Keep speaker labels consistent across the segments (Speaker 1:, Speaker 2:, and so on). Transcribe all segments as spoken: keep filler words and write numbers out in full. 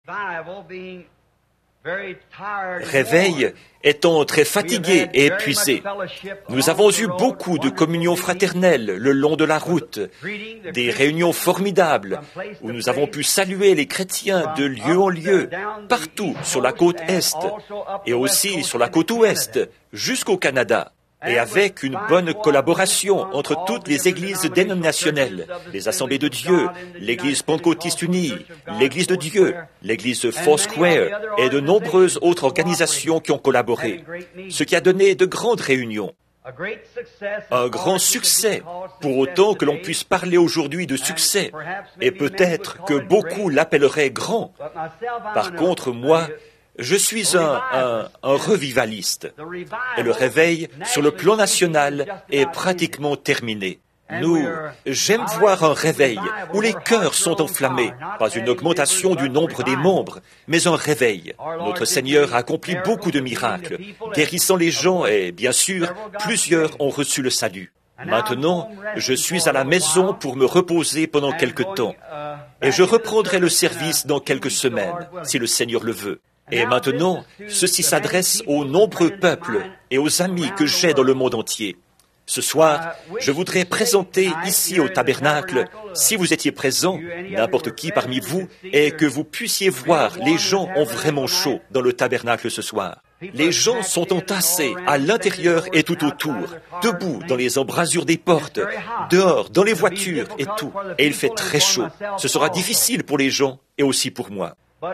Speaker 1: Réveil étant très fatigué et épuisé. Nous avons eu beaucoup de communions fraternelles le long de la route, des réunions formidables où nous avons pu saluer les chrétiens de lieu en lieu, partout sur la côte Est et aussi sur la côte Ouest, jusqu'au Canada. Et avec une bonne collaboration entre toutes les églises dénominationnelles, les Assemblées de Dieu, l'Église pentecôtiste unie, l'Église de Dieu, l'Église Foursquare et de nombreuses autres organisations qui ont collaboré, ce qui a donné de grandes réunions. Un grand succès, pour autant que l'on puisse parler aujourd'hui de succès, et peut-être que beaucoup l'appelleraient grand. Par contre, moi, je suis un, un, un revivaliste, et le réveil, sur le plan national, est pratiquement terminé. Nous, j'aime voir un réveil où les cœurs sont enflammés, pas une augmentation du nombre des membres, mais un réveil. Notre Seigneur a accompli beaucoup de miracles, guérissant les gens et, bien sûr, plusieurs ont reçu le salut. Maintenant, je suis à la maison pour me reposer pendant quelque temps, et je reprendrai le service dans quelques semaines, si le Seigneur le veut. Et maintenant, ceci s'adresse aux nombreux peuples et aux amis que j'ai dans le monde entier. Ce soir, je voudrais présenter ici au tabernacle, si vous étiez présents, n'importe qui parmi vous, et que vous puissiez voir, les gens ont vraiment chaud dans le tabernacle ce soir. Les gens sont entassés à l'intérieur et tout autour, debout dans les embrasures des portes, dehors, dans les voitures et tout. Et il fait très chaud. Ce sera difficile pour les gens et aussi pour moi.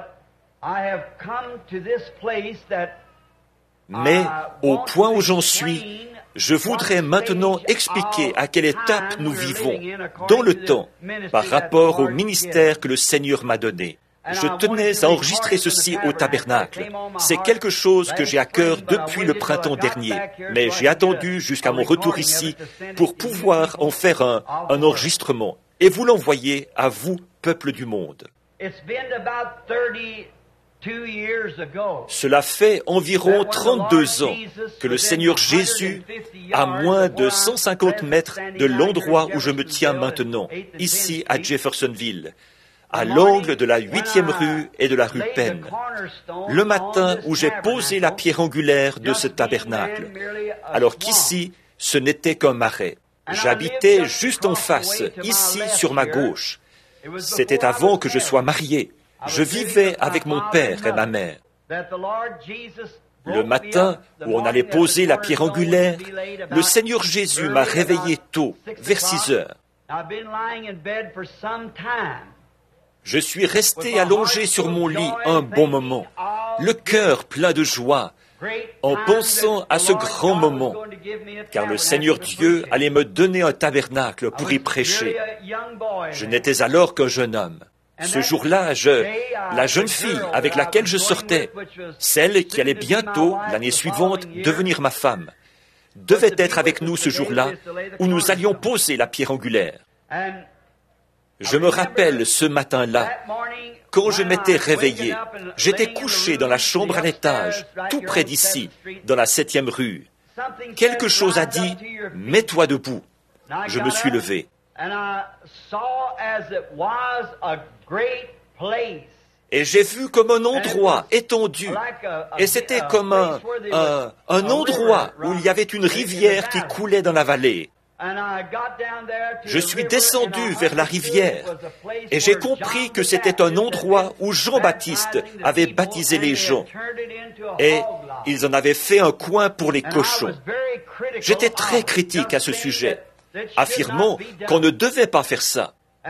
Speaker 1: Mais au point où j'en suis, je voudrais maintenant expliquer à quelle étape nous vivons dans le temps par rapport au ministère que le Seigneur m'a donné. Je tenais à enregistrer ceci au tabernacle. C'est quelque chose que j'ai à cœur depuis le printemps dernier, mais j'ai attendu jusqu'à mon retour ici pour pouvoir en faire un, un enregistrement et vous l'envoyer à vous, peuple du monde. Cela fait environ trente-deux ans que le Seigneur Jésus, à moins de cent cinquante mètres de l'endroit où je me tiens maintenant, ici à Jeffersonville, à l'angle de la huitième rue et de la rue Penn, le matin où j'ai posé la pierre angulaire de ce tabernacle, alors qu'ici, ce n'était qu'un marais. J'habitais juste en face, ici sur ma gauche. C'était avant que je sois marié. Je vivais avec mon père et ma mère. Le matin où on allait poser la pierre angulaire, le Seigneur Jésus m'a réveillé tôt, vers six heures. Je suis resté allongé sur mon lit un bon moment, le cœur plein de joie, en pensant à ce grand moment, car le Seigneur Dieu allait me donner un tabernacle pour y prêcher. Je n'étais alors qu'un jeune homme. Ce jour-là, je, la jeune fille avec laquelle je sortais, celle qui allait bientôt, l'année suivante, devenir ma femme, devait être avec nous ce jour-là où nous allions poser la pierre angulaire. Je me rappelle ce matin-là, quand je m'étais réveillé, j'étais couché dans la chambre à l'étage, tout près d'ici, dans la septième rue. Quelque chose a dit, « Mets-toi debout ». Je me suis levé. Et j'ai vu comme un endroit étendu, et c'était comme un, un, un endroit où il y avait une rivière qui coulait dans la vallée. Je suis descendu vers la rivière, et j'ai compris que c'était un endroit où Jean-Baptiste avait baptisé les gens, et ils en avaient fait un coin pour les cochons. J'étais très critique à ce sujet, affirmant qu'on ne devait pas faire ça.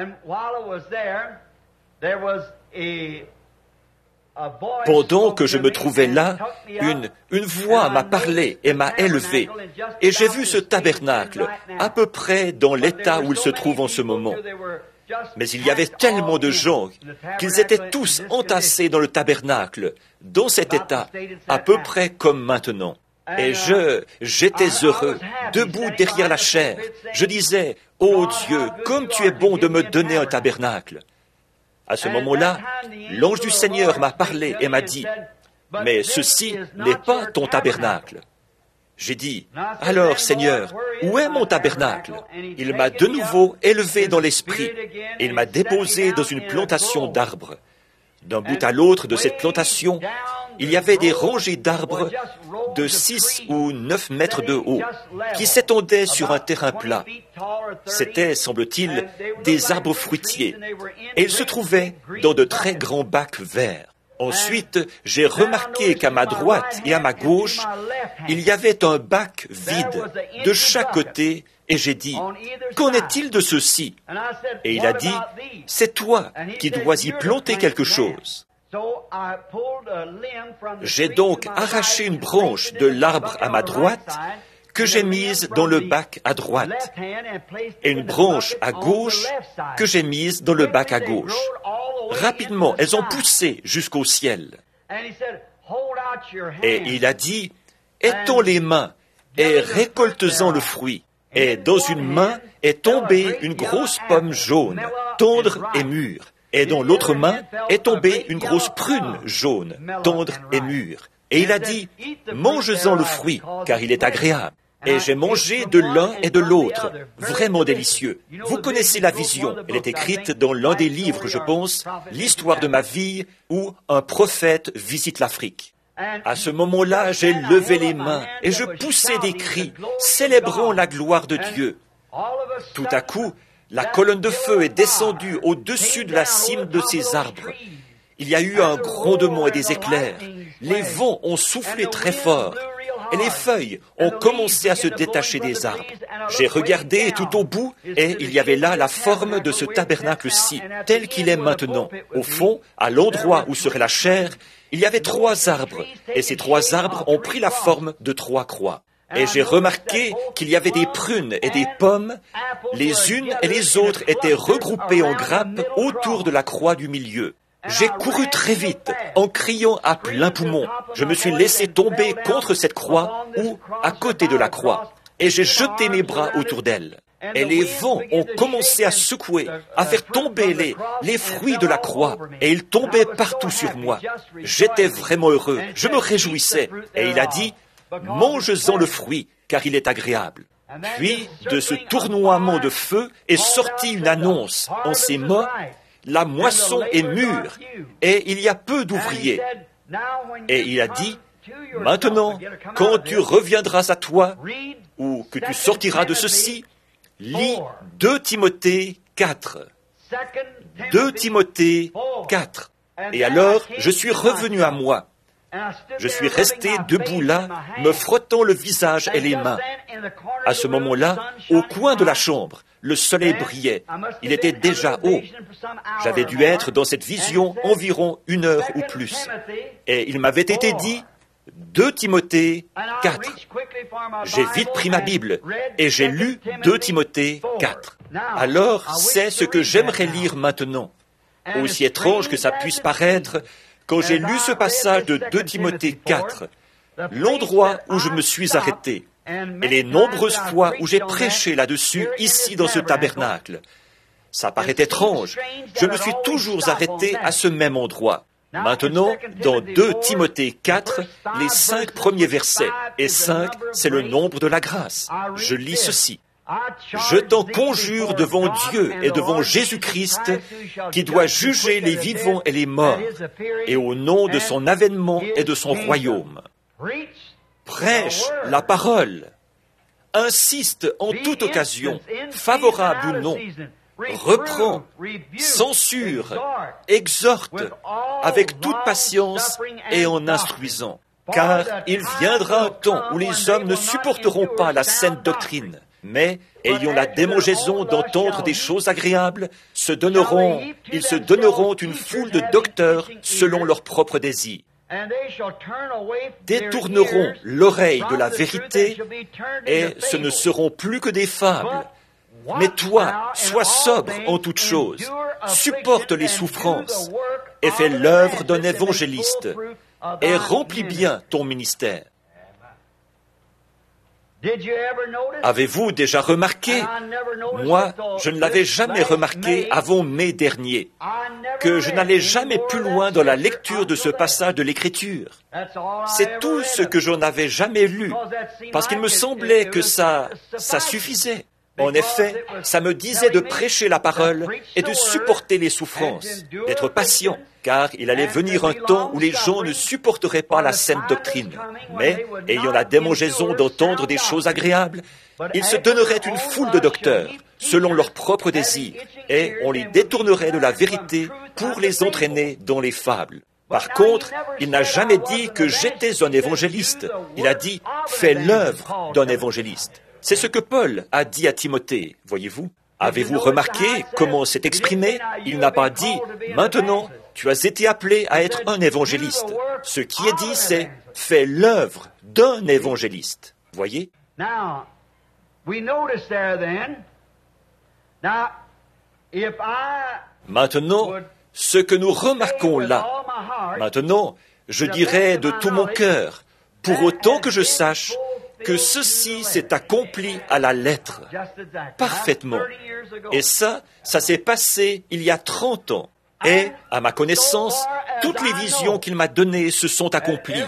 Speaker 1: Pendant que je me trouvais là, une, une voix m'a parlé et m'a élevé, et j'ai vu ce tabernacle à peu près dans l'état où il se trouve en ce moment. Mais il y avait tellement de gens qu'ils étaient tous entassés dans le tabernacle, dans cet état, à peu près comme maintenant. Et je, j'étais heureux, debout derrière la chaire. Je disais, « Ô Dieu, comme tu es bon de me donner un tabernacle !» À ce moment-là, l'ange du Seigneur m'a parlé et m'a dit, « Mais ceci n'est pas ton tabernacle. » J'ai dit, « Alors, Seigneur, où est mon tabernacle ?» Il m'a de nouveau élevé dans l'esprit et il m'a déposé dans une plantation d'arbres. D'un bout à l'autre de cette plantation, il y avait des rangées d'arbres de six ou neuf mètres de haut, qui s'étendaient sur un terrain plat. C'étaient, semble-t-il, des arbres fruitiers, et ils se trouvaient dans de très grands bacs verts. Ensuite, j'ai remarqué qu'à ma droite et à ma gauche, il y avait un bac vide de chaque côté, et j'ai dit, « Qu'en est-il de ceci ?» Et il a dit, « C'est toi qui dois y planter quelque chose. » J'ai donc arraché une branche de l'arbre à ma droite que j'ai mise dans le bac à droite, et une branche à gauche que j'ai mise dans le bac à gauche. Rapidement, elles ont poussé jusqu'au ciel. Et il a dit, « Étends les mains et récolte-en le fruit. » Et dans une main est tombée une grosse pomme jaune, tendre et mûre. Et dans l'autre main est tombée une grosse prune jaune, tendre et mûre. Et il a dit, « Mange-en le fruit, car il est agréable. » Et j'ai mangé de l'un et de l'autre, vraiment délicieux. Vous connaissez la vision, elle est écrite dans l'un des livres, je pense, l'histoire de ma vie où un prophète visite l'Afrique. À ce moment-là, j'ai levé les mains et je poussais des cris, célébrant la gloire de Dieu. Tout à coup, la colonne de feu est descendue au-dessus de la cime de ces arbres. Il y a eu un grondement et des éclairs. Les vents ont soufflé très fort. Et les feuilles ont commencé à se détacher des arbres. J'ai regardé tout au bout et il y avait là la forme de ce tabernacle-ci, tel qu'il est maintenant. Au fond, à l'endroit où serait la chair, il y avait trois arbres, et ces trois arbres ont pris la forme de trois croix. Et j'ai remarqué qu'il y avait des prunes et des pommes, les unes et les autres étaient regroupées en grappes autour de la croix du milieu. J'ai couru très vite, en criant à plein poumon. Je me suis laissé tomber contre cette croix ou à côté de la croix, et j'ai jeté mes bras autour d'elle. Et les vents ont commencé à secouer, à faire tomber les, les fruits de la croix, et ils tombaient partout sur moi. J'étais vraiment heureux, je me réjouissais, et il a dit, « Mange-en le fruit, car il est agréable. » Puis, de ce tournoiement de feu est sortie une annonce en ces mots, « La moisson est mûre, et il y a peu d'ouvriers. » Et il a dit, « Maintenant, quand tu reviendras à toi, ou que tu sortiras de ceci, lis deux Timothée quatre. deux Timothée quatre. Et alors, je suis revenu à moi. Je suis resté debout là, me frottant le visage et les mains. À ce moment-là, au coin de la chambre, le soleil brillait. Il était déjà haut. J'avais dû être dans cette vision environ une heure ou plus. Et il m'avait été dit, deux Timothée quatre. J'ai vite pris ma Bible et j'ai lu deux Timothée quatre. Alors, c'est ce que j'aimerais lire maintenant. Aussi étrange que ça puisse paraître, quand j'ai lu ce passage de deux Timothée quatre, l'endroit où je me suis arrêté, et les nombreuses fois où j'ai prêché là-dessus, ici dans ce tabernacle, ça paraît étrange. Je me suis toujours arrêté à ce même endroit. Maintenant, dans deux Timothée quatre, les cinq premiers versets, et cinq, c'est le nombre de la grâce. Je lis ceci. Je t'en conjure devant Dieu et devant Jésus-Christ, qui doit juger les vivants et les morts, et au nom de son avènement et de son royaume. Prêche la parole. Insiste en toute occasion, favorable ou non. Reprend, censure, exhorte, avec toute patience et en instruisant. Car il viendra un temps où les hommes ne supporteront pas la saine doctrine, mais, ayant la démangeaison d'entendre des choses agréables, se donneront, ils se donneront une foule de docteurs selon leurs propres désirs. Détourneront l'oreille de la vérité, et ce ne seront plus que des fables. Mais toi, sois sobre en toutes choses, supporte les souffrances, et fais l'œuvre d'un évangéliste, et remplis bien ton ministère. Avez-vous déjà remarqué, moi, je ne l'avais jamais remarqué avant mai dernier, que je n'allais jamais plus loin dans la lecture de ce passage de l'Écriture. C'est tout ce que je n'avais jamais lu, parce qu'il me semblait que ça, ça suffisait. En effet, ça me disait de prêcher la parole et de supporter les souffrances, d'être patient, car il allait venir un temps où les gens ne supporteraient pas la sainte doctrine. Mais, ayant la démangeaison d'entendre des choses agréables, ils se donneraient une foule de docteurs, selon leurs propres désirs, et on les détournerait de la vérité pour les entraîner dans les fables. Par contre, il n'a jamais dit que j'étais un évangéliste. Il a dit « fais l'œuvre d'un évangéliste ». C'est ce que Paul a dit à Timothée, voyez-vous. Avez-vous remarqué comment s'est exprimé? Il n'a pas dit « maintenant, tu as été appelé à être un évangéliste ». Ce qui est dit, c'est « fais l'œuvre d'un évangéliste ». Voyez? Maintenant, ce que nous remarquons là, maintenant, je dirais de tout mon cœur, pour autant que je sache que ceci s'est accompli à la lettre, parfaitement. Et ça, ça s'est passé il y a trente ans. Et, à ma connaissance, toutes les visions qu'il m'a données se sont accomplies,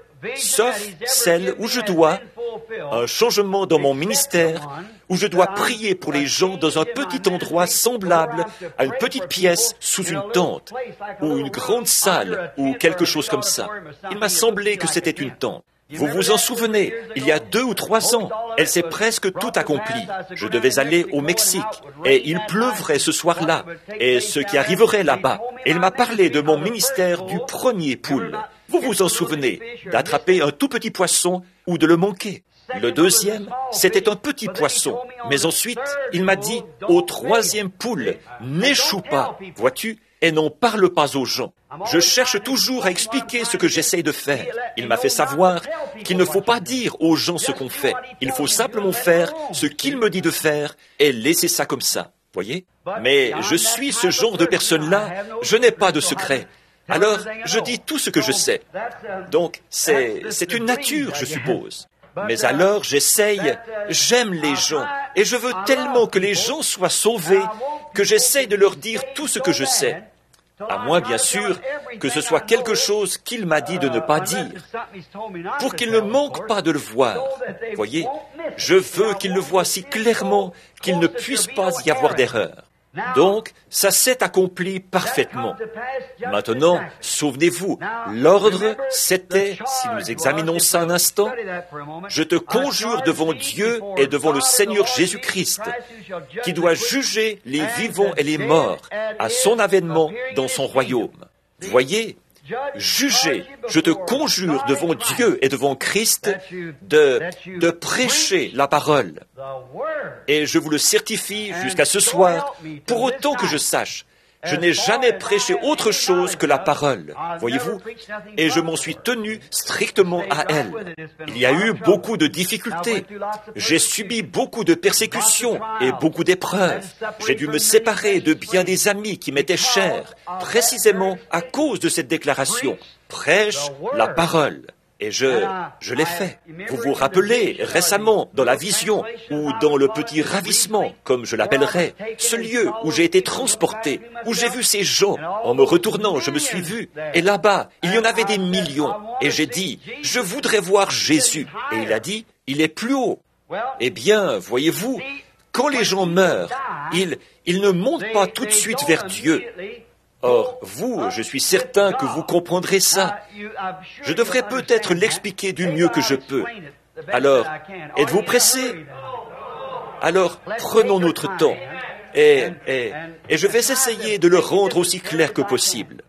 Speaker 1: sauf celle où je dois un changement dans mon ministère, où je dois prier pour les gens dans un petit endroit semblable à une petite pièce sous une tente, ou une grande salle, ou quelque chose comme ça. Il m'a semblé que c'était une tente. Vous vous en souvenez, il y a deux ou trois ans, elle s'est presque tout accomplie. Je devais aller au Mexique, et il pleuvrait ce soir-là, et ce qui arriverait là-bas. Et il m'a parlé de mon ministère du premier poule. Vous vous en souvenez, d'attraper un tout petit poisson ou de le manquer. Le deuxième, c'était un petit poisson. Mais ensuite, il m'a dit, au troisième poule, n'échoue pas, vois-tu, et n'en parle pas aux gens. Je cherche toujours à expliquer ce que j'essaye de faire. Il m'a fait savoir qu'il ne faut pas dire aux gens ce qu'on fait. Il faut simplement faire ce qu'il me dit de faire et laisser ça comme ça. Voyez? Mais je suis ce genre de personne-là, je n'ai pas de secret. Alors, je dis tout ce que je sais. Donc, c'est, c'est une nature, je suppose. Mais alors, j'essaye, j'aime les gens, et je veux tellement que les gens soient sauvés que j'essaye de leur dire tout ce que je sais. À moins, bien sûr, que ce soit quelque chose qu'il m'a dit de ne pas dire, pour qu'ils ne manquent pas de le voir. Voyez, je veux qu'ils le voient si clairement qu'il ne puisse pas y avoir d'erreur. Donc, ça s'est accompli parfaitement. Maintenant, souvenez-vous, l'ordre, c'était, si nous examinons ça un instant, je te conjure devant Dieu et devant le Seigneur Jésus-Christ, qui doit juger les vivants et les morts à son avènement dans son royaume. Voyez, juger, je te conjure devant Dieu et devant Christ de, de prêcher la parole. Et je vous le certifie jusqu'à ce soir, pour autant que je sache, je n'ai jamais prêché autre chose que la parole, voyez-vous, et je m'en suis tenu strictement à elle. Il y a eu beaucoup de difficultés. J'ai subi beaucoup de persécutions et beaucoup d'épreuves. J'ai dû me séparer de bien des amis qui m'étaient chers, précisément à cause de cette déclaration. Prêche la parole. Et je, je l'ai fait. Vous vous rappelez, récemment, dans la vision, ou dans le petit ravissement, comme je l'appellerais, ce lieu où j'ai été transporté, où j'ai vu ces gens, en me retournant, je me suis vu, et là-bas, il y en avait des millions, et j'ai dit, je voudrais voir Jésus. Et il a dit, il est plus haut. Eh bien, voyez-vous, quand les gens meurent, ils, ils ne montent pas tout de suite vers Dieu. Or, vous, je suis certain que vous comprendrez ça. Je devrais peut-être l'expliquer du mieux que je peux. Alors, êtes-vous pressé? Alors, prenons notre temps. Et, et, et je vais essayer de le rendre aussi clair que possible.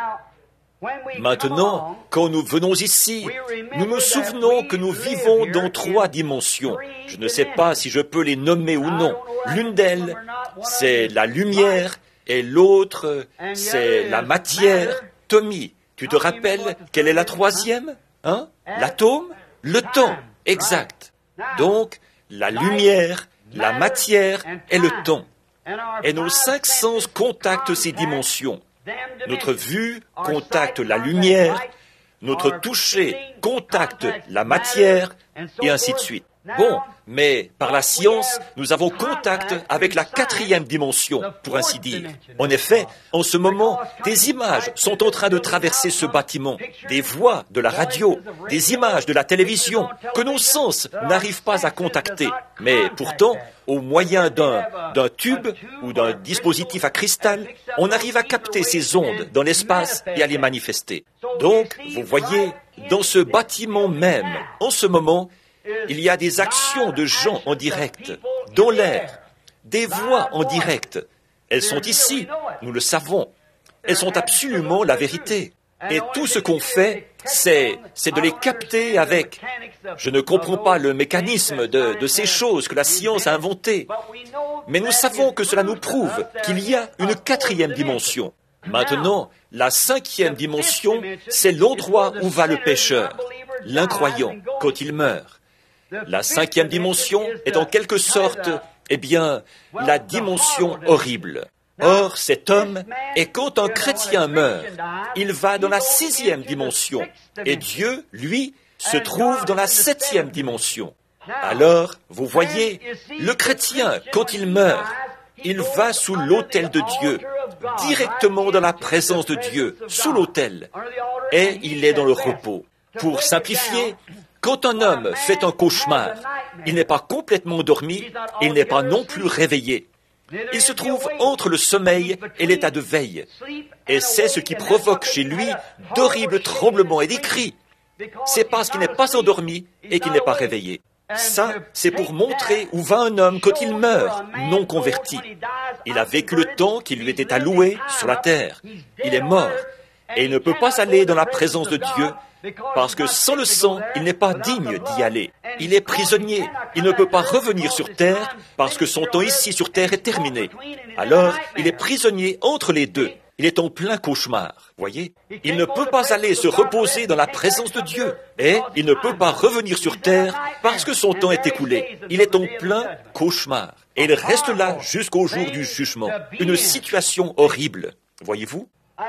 Speaker 1: Maintenant, quand nous venons ici, nous nous souvenons que nous vivons dans trois dimensions. Je ne sais pas si je peux les nommer ou non. L'une d'elles, c'est la lumière, et l'autre, c'est la matière. Tommy, tu te rappelles quelle est la troisième? Hein? L'atome? Le temps, exact. Donc, la lumière, la matière et le temps. Et nos cinq sens contactent ces dimensions. Notre vue contacte la lumière, notre toucher contacte la matière, et ainsi de suite. Bon, mais par la science, nous avons contact avec la quatrième dimension, pour ainsi dire. En effet, en ce moment, des images sont en train de traverser ce bâtiment, des voix de la radio, des images de la télévision, que nos sens n'arrivent pas à contacter. Mais pourtant, au moyen d'un, d'un tube ou d'un dispositif à cristal, on arrive à capter ces ondes dans l'espace et à les manifester. Donc, vous voyez, dans ce bâtiment même, en ce moment, il y a des actions de gens en direct, dans l'air, des voix en direct. Elles sont ici, nous le savons. Elles sont absolument la vérité. Et tout ce qu'on fait, c'est, c'est de les capter avec... Je ne comprends pas le mécanisme de, de ces choses que la science a inventées. Mais nous savons que cela nous prouve qu'il y a une quatrième dimension. Maintenant, la cinquième dimension, c'est l'endroit où va le pécheur, l'incroyant, quand il meurt. La cinquième dimension est en quelque sorte, eh bien, la dimension horrible. Or, cet homme, et quand un chrétien meurt, il va dans la sixième dimension, et Dieu, lui, se trouve dans la septième dimension. Alors, vous voyez, le chrétien, quand il meurt, il va sous l'autel de Dieu, directement dans la présence de Dieu, sous l'autel, et il est dans le repos. Pour simplifier, quand un homme fait un cauchemar, il n'est pas complètement endormi, il n'est pas non plus réveillé. Il se trouve entre le sommeil et l'état de veille. Et c'est ce qui provoque chez lui d'horribles tremblements et des cris. C'est parce qu'il n'est pas endormi et qu'il n'est pas réveillé. Ça, c'est pour montrer où va un homme quand il meurt, non converti. Il a vécu le temps qui lui était alloué sur la terre. Il est mort. Et il ne peut pas aller dans la présence de Dieu, parce que sans le sang, il n'est pas digne d'y aller. Il est prisonnier. Il ne peut pas revenir sur terre, parce que son temps ici sur terre est terminé. Alors, il est prisonnier entre les deux. Il est en plein cauchemar, voyez. Il ne peut pas aller se reposer dans la présence de Dieu. Et il ne peut pas revenir sur terre, parce que son temps est écoulé. Il est en plein cauchemar. Et il reste là jusqu'au jour du jugement. Une situation horrible, voyez-vous.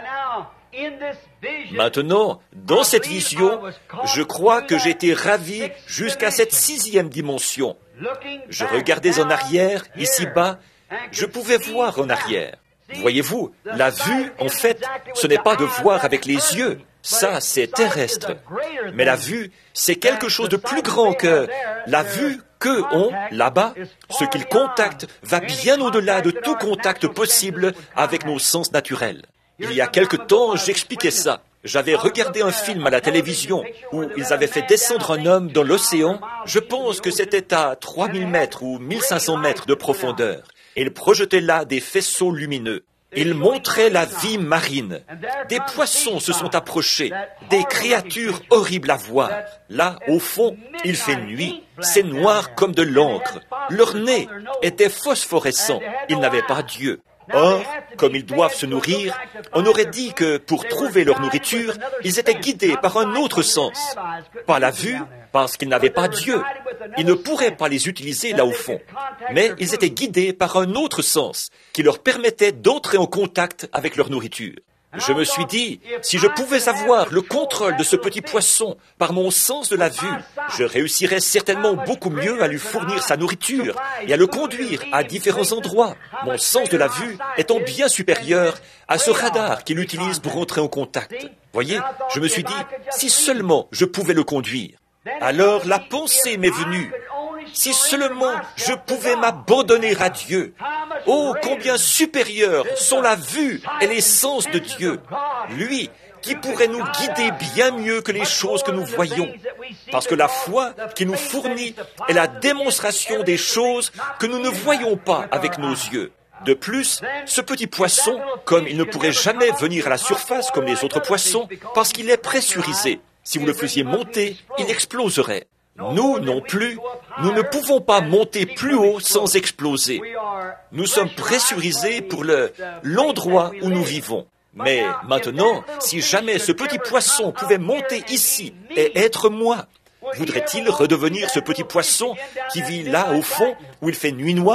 Speaker 1: Maintenant, dans cette vision, je crois que j'ai été ravi jusqu'à cette sixième dimension. Je regardais en arrière, ici-bas, je pouvais voir en arrière. Voyez-vous, la vue, en fait, ce n'est pas de voir avec les yeux, ça c'est terrestre. Mais la vue, c'est quelque chose de plus grand que la vue qu'eux ont là-bas. Ce qu'ils contactent va bien au-delà de tout contact possible avec nos sens naturels. Il y a quelque temps, j'expliquais ça. J'avais regardé un film à la télévision où ils avaient fait descendre un homme dans l'océan. Je pense que c'était à trois mille mètres ou mille cinq cents mètres de profondeur. Et ils projetaient là des faisceaux lumineux. Ils montraient la vie marine. Des poissons se sont approchés, des créatures horribles à voir. Là, au fond, il fait nuit. C'est noir comme de l'encre. Leur nez était phosphorescent. Ils n'avaient pas d'yeux. Or, comme ils doivent se nourrir, on aurait dit que pour trouver leur nourriture, ils étaient guidés par un autre sens. Pas la vue, parce qu'ils n'avaient pas d'yeux. Ils ne pourraient pas les utiliser là au fond. Mais ils étaient guidés par un autre sens, qui leur permettait d'entrer en contact avec leur nourriture. Je me suis dit, si je pouvais avoir le contrôle de ce petit poisson par mon sens de la vue, je réussirais certainement beaucoup mieux à lui fournir sa nourriture et à le conduire à différents endroits. Mon sens de la vue étant bien supérieur à ce radar qu'il utilise pour entrer en contact. Voyez, je me suis dit, si seulement je pouvais le conduire. Alors la pensée m'est venue. Si seulement je pouvais m'abandonner à Dieu. Oh, combien supérieurs sont la vue et les sens de Dieu. Lui, qui pourrait nous guider bien mieux que les choses que nous voyons. Parce que la foi qui nous fournit est la démonstration des choses que nous ne voyons pas avec nos yeux. De plus, ce petit poisson, comme il ne pourrait jamais venir à la surface comme les autres poissons, parce qu'il est pressurisé. Si vous le faisiez monter, il exploserait. Nous non plus, nous ne pouvons pas monter plus haut sans exploser. Nous sommes pressurisés pour le, l'endroit où nous vivons. Mais maintenant, si jamais ce petit poisson pouvait monter ici et être moi, voudrait-il redevenir ce petit poisson qui vit là au fond où il fait nuit noire?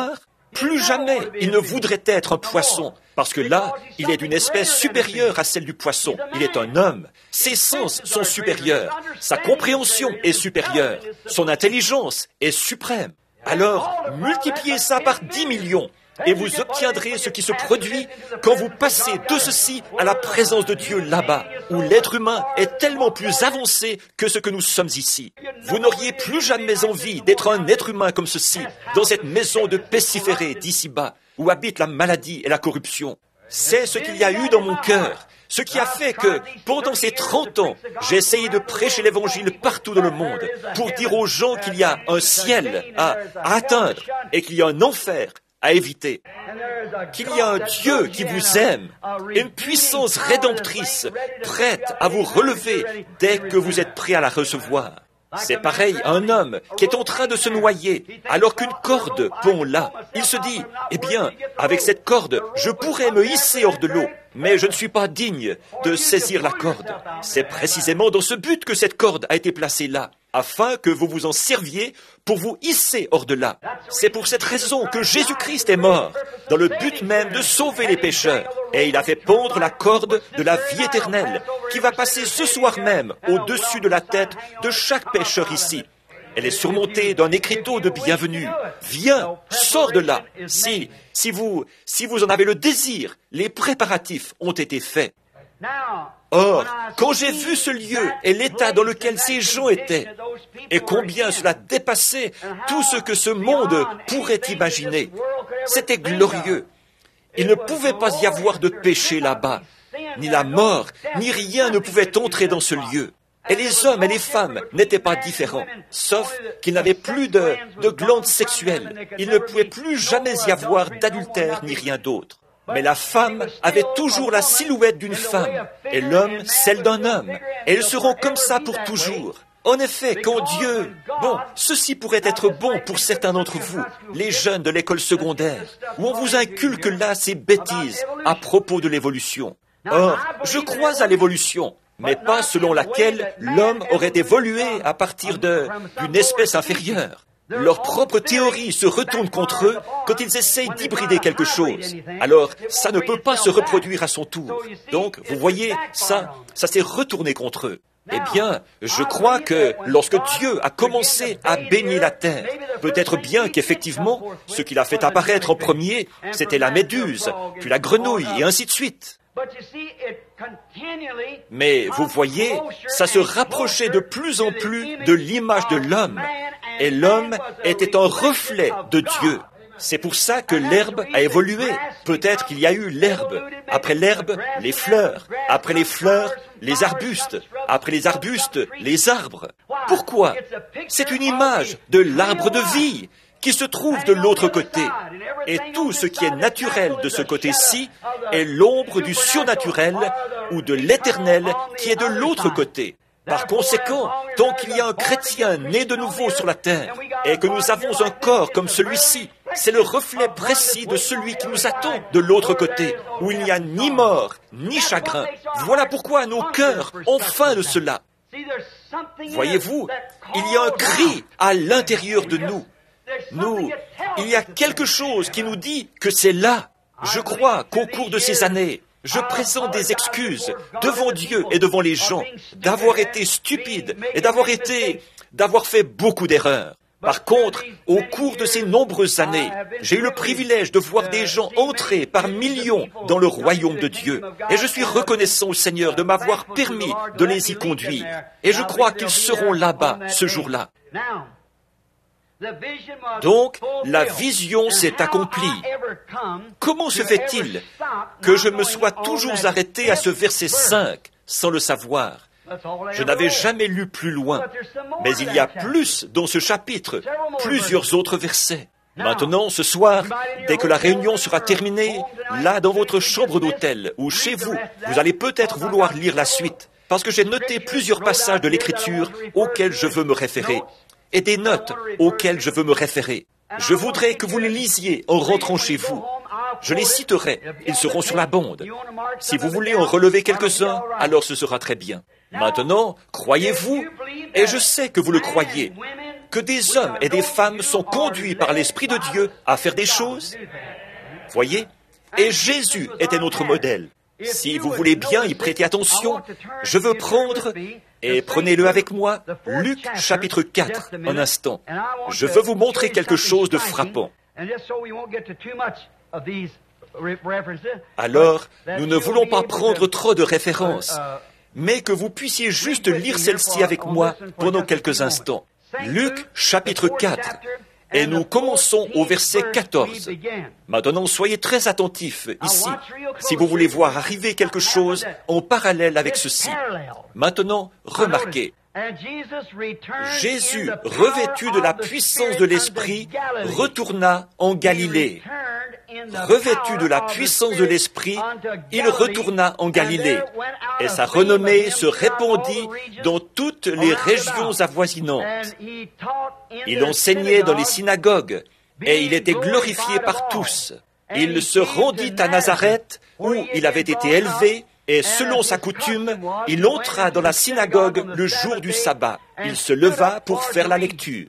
Speaker 1: Plus jamais il ne voudrait être un poisson, parce que là, il est d'une espèce supérieure à celle du poisson. Il est un homme. Ses sens sont supérieurs. Sa compréhension est supérieure. Son intelligence est suprême. Alors, multipliez ça par dix millions. Et vous obtiendrez ce qui se produit quand vous passez de ceci à la présence de Dieu là-bas, où l'être humain est tellement plus avancé que ce que nous sommes ici. Vous n'auriez plus jamais envie d'être un être humain comme ceci, dans cette maison de pestiférés d'ici-bas, où habite la maladie et la corruption. C'est ce qu'il y a eu dans mon cœur, ce qui a fait que, pendant ces trente ans, j'ai essayé de prêcher l'Évangile partout dans le monde, pour dire aux gens qu'il y a un ciel à, à atteindre et qu'il y a un enfer à éviter, qu'il y a un Dieu qui vous aime, une puissance rédemptrice, prête à vous relever dès que vous êtes prêt à la recevoir. C'est pareil à un homme qui est en train de se noyer, alors qu'une corde pond là. Il se dit, eh bien, avec cette corde, je pourrais me hisser hors de l'eau, mais je ne suis pas digne de saisir la corde. C'est précisément dans ce but que cette corde a été placée là, afin que vous vous en serviez pour vous hisser hors de là. C'est pour cette raison que Jésus-Christ est mort, dans le but même de sauver les pécheurs. Et il a fait pondre la corde de la vie éternelle, qui va passer ce soir même au-dessus de la tête de chaque pécheur ici. Elle est surmontée d'un écriteau de bienvenue. Viens, sors de là. Si, si vous, si vous en avez le désir, les préparatifs ont été faits. Or, quand j'ai vu ce lieu et l'état dans lequel ces gens étaient, et combien cela dépassait tout ce que ce monde pourrait imaginer, c'était glorieux. Il ne pouvait pas y avoir de péché là-bas, ni la mort, ni rien ne pouvait entrer dans ce lieu. Et les hommes et les femmes n'étaient pas différents, sauf qu'ils n'avaient plus de, de glandes sexuelles. Il ne pouvait plus jamais y avoir d'adultère ni rien d'autre. Mais la femme avait toujours la silhouette d'une femme, et l'homme celle d'un homme. Et ils seront comme ça pour toujours. En effet, quand Dieu... Bon, ceci pourrait être bon pour certains d'entre vous, les jeunes de l'école secondaire, où on vous inculque là ces bêtises à propos de l'évolution. Or, je crois à l'évolution, mais pas selon laquelle l'homme aurait évolué à partir de, d'une espèce inférieure. Leur propre théorie se retourne contre eux quand ils essayent d'hybrider quelque chose. Alors, ça ne peut pas se reproduire à son tour. Donc, vous voyez, ça, ça s'est retourné contre eux. Eh bien, je crois que lorsque Dieu a commencé à baigner la terre, peut-être bien qu'effectivement, ce qu'il a fait apparaître en premier, c'était la méduse, puis la grenouille, et ainsi de suite. Mais vous voyez, ça se rapprochait de plus en plus de l'image de l'homme, et l'homme était un reflet de Dieu. C'est pour ça que l'herbe a évolué. Peut-être qu'il y a eu l'herbe. Après l'herbe, les fleurs. Après les fleurs, les arbustes. Après les arbustes, les arbres. Pourquoi? C'est une image de l'arbre de vie qui se trouve de l'autre côté. Et tout ce qui est naturel de ce côté-ci est l'ombre du surnaturel ou de l'éternel qui est de l'autre côté. Par conséquent, tant qu'il y a un chrétien né de nouveau sur la terre et que nous avons un corps comme celui-ci, c'est le reflet précis de celui qui nous attend de l'autre côté, où il n'y a ni mort, ni chagrin. Voilà pourquoi nos cœurs ont faim de cela. Voyez-vous, il y a un cri à l'intérieur de nous. Nous, il y a quelque chose qui nous dit que c'est là. Je crois qu'au cours de ces années, je présente des excuses devant Dieu et devant les gens d'avoir été stupide et d'avoir été, d'avoir fait beaucoup d'erreurs. Par contre, au cours de ces nombreuses années, j'ai eu le privilège de voir des gens entrer par millions dans le royaume de Dieu. Et je suis reconnaissant au Seigneur de m'avoir permis de les y conduire. Et je crois qu'ils seront là-bas ce jour-là. Donc, la vision s'est accomplie. Comment se fait-il que je me sois toujours arrêté à ce verset cinq sans le savoir? Je n'avais jamais lu plus loin, mais il y a plus dans ce chapitre, plusieurs autres versets. Maintenant, ce soir, dès que la réunion sera terminée, là dans votre chambre d'hôtel ou chez vous, vous allez peut-être vouloir lire la suite, parce que j'ai noté plusieurs passages de l'Écriture auxquels je veux me référer, et des notes auxquelles je veux me référer. Je voudrais que vous les lisiez en rentrant chez vous. Je les citerai, ils seront sur la bande. Si vous voulez en relever quelques-uns, alors ce sera très bien. Maintenant, croyez-vous, et je sais que vous le croyez, que des hommes et des femmes sont conduits par l'Esprit de Dieu à faire des choses. Voyez? Et Jésus était notre modèle. Si vous voulez bien y prêter attention, je veux prendre, et prenez-le avec moi, Luc chapitre quatre, un instant. Je veux vous montrer quelque chose de frappant. Alors, nous ne voulons pas prendre trop de références, mais que vous puissiez juste lire celle-ci avec moi pendant quelques instants. Luc chapitre quatre, et nous commençons au verset quatorze. Maintenant, soyez très attentifs ici, si vous voulez voir arriver quelque chose en parallèle avec ceci. Maintenant, remarquez. Jésus, revêtu de la puissance de l'Esprit, retourna en Galilée. Revêtu de la puissance de l'Esprit, il retourna en Galilée, et sa renommée se répandit dans toutes les régions avoisinantes. Il enseignait dans les synagogues, et il était glorifié par tous. Il se rendit à Nazareth, où il avait été élevé, et selon sa coutume, il entra dans la synagogue le jour du sabbat. Il se leva pour faire la lecture.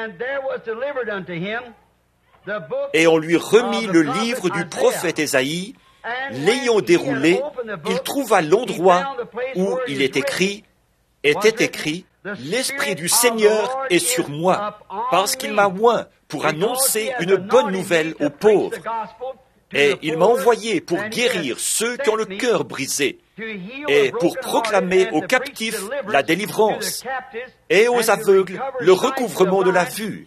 Speaker 1: Et on lui remit le livre du prophète Ésaïe. L'ayant déroulé, il trouva l'endroit où il est écrit, était écrit, « L'Esprit du Seigneur est sur moi, parce qu'il m'a oint pour annoncer une bonne nouvelle aux pauvres. Et il m'a envoyé pour guérir ceux qui ont le cœur brisé, et pour proclamer aux captifs la délivrance, et aux aveugles le recouvrement de la vue,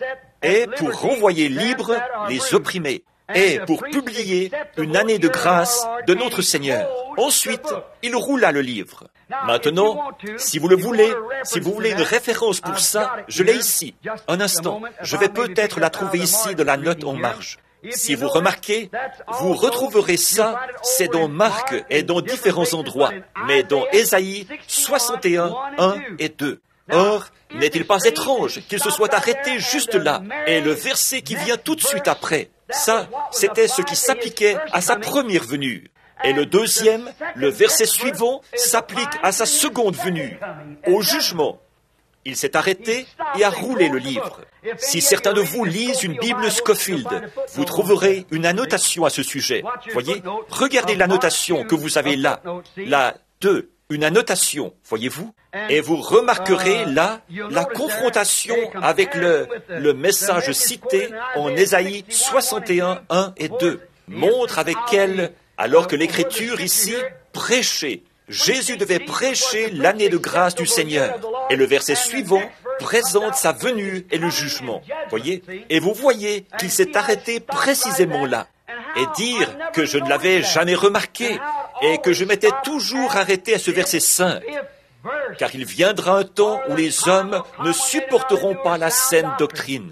Speaker 1: et pour renvoyer libres les opprimés, et pour publier une année de grâce de notre Seigneur. » Ensuite, il roula le livre. Maintenant, si vous le voulez, si vous voulez une référence pour ça, je l'ai ici. Un instant, je vais peut-être la trouver ici dans la note en marge. Si vous remarquez, vous retrouverez ça, c'est dans Marc et dans différents endroits, mais dans Ésaïe soixante et un, un et deux. Or, n'est-il pas étrange qu'il se soit arrêté juste là, et le verset qui vient tout de suite après, ça, c'était ce qui s'appliquait à sa première venue. Et le deuxième, le verset suivant, s'applique à sa seconde venue, au jugement. Il s'est arrêté et a roulé le livre. Si certains de vous lisent une Bible Scofield, vous trouverez une annotation à ce sujet. Voyez, regardez l'annotation que vous avez là. La deux, une annotation, voyez-vous? Et vous remarquerez là la confrontation avec le, le message cité en Ésaïe soixante et un, un et deux. Montre avec quelle, alors que l'Écriture ici prêchait, Jésus devait prêcher l'année de grâce du Seigneur. Et le verset suivant présente sa venue et le jugement. Voyez? Et vous voyez qu'il s'est arrêté précisément là. Et dire que je ne l'avais jamais remarqué et que je m'étais toujours arrêté à ce verset cinq. Car il viendra un temps où les hommes ne supporteront pas la saine doctrine.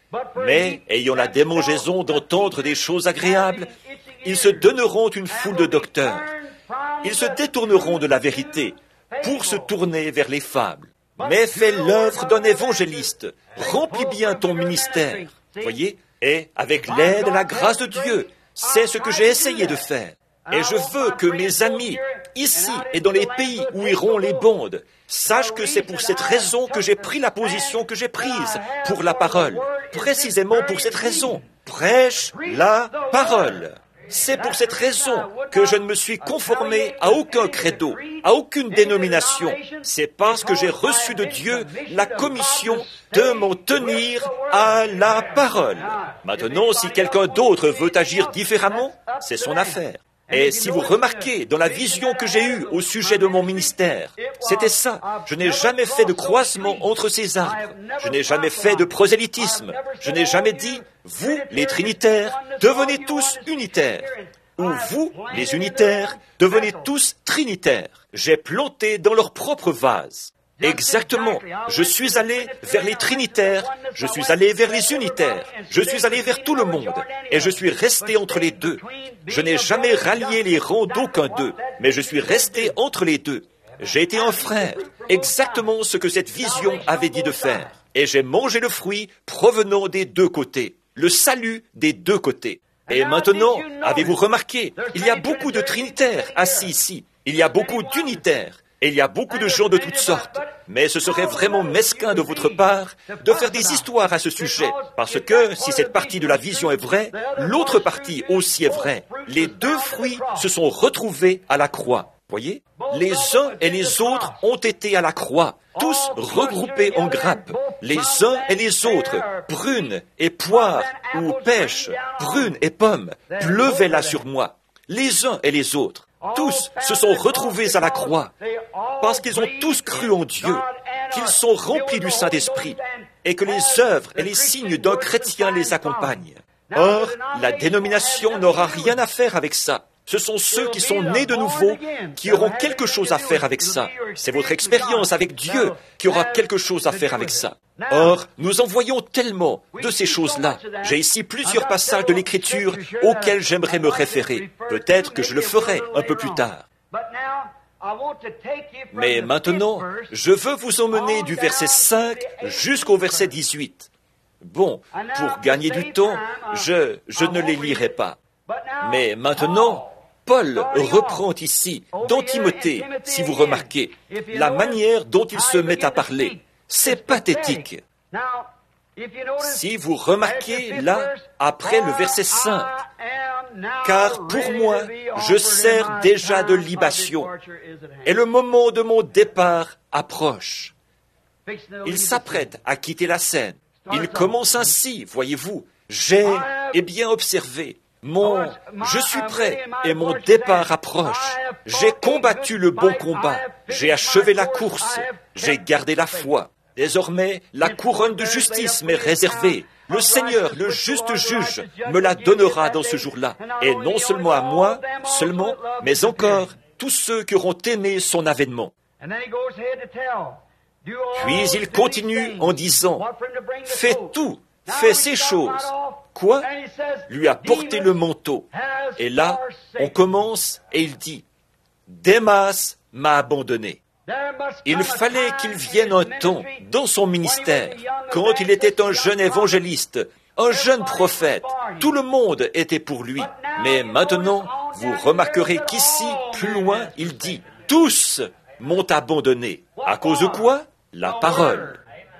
Speaker 1: Mais, ayant la démangeaison d'entendre des choses agréables, ils se donneront une foule de docteurs. Ils se détourneront de la vérité pour se tourner vers les fables. Mais fais l'œuvre d'un évangéliste. Remplis bien ton ministère. Voyez? Et avec l'aide et la grâce de Dieu, c'est ce que j'ai essayé de faire. Et je veux que mes amis, ici et dans les pays où iront les bandes, sachent que c'est pour cette raison que j'ai pris la position que j'ai prise pour la parole. Précisément pour cette raison. Prêche la parole. C'est pour cette raison que je ne me suis conformé à aucun credo, à aucune dénomination. C'est parce que j'ai reçu de Dieu la commission de m'en tenir à la parole. Maintenant, si quelqu'un d'autre veut agir différemment, c'est son affaire. Et si vous remarquez dans la vision que j'ai eue au sujet de mon ministère, c'était ça. Je n'ai jamais fait de croisement entre ces arbres. Je n'ai jamais fait de prosélytisme. Je n'ai jamais dit, vous, les trinitaires, devenez tous unitaires. Ou vous, les unitaires, devenez tous trinitaires. J'ai planté dans leur propre vase. Exactement. Je suis allé vers les trinitaires, je suis allé vers les unitaires, je suis allé vers tout le monde, et je suis resté entre les deux. Je n'ai jamais rallié les rangs d'aucun d'eux, mais je suis resté entre les deux. J'ai été un frère, exactement ce que cette vision avait dit de faire. Et j'ai mangé le fruit provenant des deux côtés, le salut des deux côtés. Et maintenant, avez-vous remarqué, il y a beaucoup de trinitaires assis ici, il y a beaucoup d'unitaires. Et il y a beaucoup de gens de toutes sortes. Mais ce serait vraiment mesquin de votre part de faire des histoires à ce sujet, parce que si cette partie de la vision est vraie, l'autre partie aussi est vraie. Les deux fruits se sont retrouvés à la croix. Voyez, les uns et les autres ont été à la croix, tous regroupés en grappes, les uns et les autres, prunes et poires ou pêches, prunes et pommes, pleuvaient là sur moi, les uns et les autres. Tous se sont retrouvés à la croix, parce qu'ils ont tous cru en Dieu, qu'ils sont remplis du Saint-Esprit, et que les œuvres et les signes d'un chrétien les accompagnent. Or, la dénomination n'aura rien à faire avec ça. Ce sont ceux qui sont nés de nouveau qui auront quelque chose à faire avec ça. C'est votre expérience avec Dieu qui aura quelque chose à faire avec ça. Or, nous en voyons tellement de ces choses-là. J'ai ici plusieurs passages de l'Écriture auxquels j'aimerais me référer. Peut-être que je le ferai un peu plus tard. Mais maintenant, je veux vous emmener du verset cinq jusqu'au verset dix-huit. Bon, pour gagner du temps, je, je ne les lirai pas. Mais maintenant, Paul reprend ici, dans Timothée, si vous remarquez, la manière dont il se met à parler. C'est pathétique. Si vous remarquez là, après le verset cinq, « Car pour moi, je sers déjà de libation, et le moment de mon départ approche. » Il s'apprête à quitter la scène. Il commence ainsi, voyez-vous, « J'ai, et bien observé, mon, je suis prêt et mon départ approche. J'ai combattu le bon combat. J'ai achevé la course. J'ai gardé la foi. Désormais, la couronne de justice m'est réservée. Le Seigneur, le juste juge, me la donnera dans ce jour-là. Et non seulement à moi, seulement, mais encore tous ceux qui auront aimé son avènement. » Puis il continue en disant, « Fais tout, fais ces choses. » Quoi? Lui a porté le manteau. Et là, on commence et il dit, « Démas m'a abandonné. » Il fallait qu'il vienne un temps dans son ministère, quand il était un jeune évangéliste, un jeune prophète. Tout le monde était pour lui. Mais maintenant, vous remarquerez qu'ici, plus loin, il dit, « Tous m'ont abandonné. » À cause de quoi? La parole.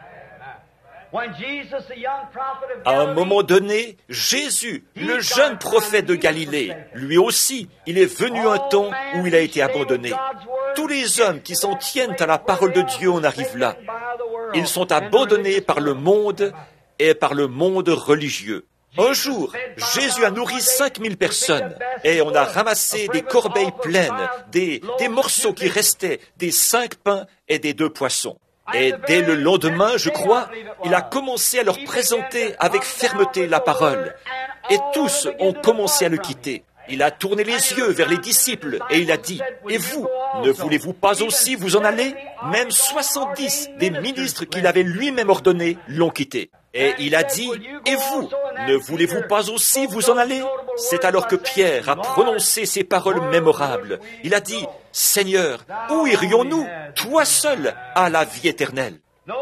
Speaker 1: À un moment donné, Jésus, le jeune prophète de Galilée, lui aussi, il est venu un temps où il a été abandonné. Tous les hommes qui s'en tiennent à la parole de Dieu en arrivent là. Ils sont abandonnés par le monde et par le monde religieux. Un jour, Jésus a nourri cinq mille personnes et on a ramassé des corbeilles pleines, des, des morceaux qui restaient, des cinq pains et des deux poissons. Et dès le lendemain, je crois, il a commencé à leur présenter avec fermeté la parole. Et tous ont commencé à le quitter. Il a tourné les yeux vers les disciples et il a dit, « Et vous, ne voulez-vous pas aussi vous en aller ?» Même soixante-dix des ministres qu'il avait lui-même ordonnés l'ont quitté. Et il a dit, « Et vous, ne voulez-vous pas aussi vous en aller ?» C'est alors que Pierre a prononcé ces paroles mémorables. Il a dit, « Seigneur, où irions-nous? Toi seul as la vie éternelle. »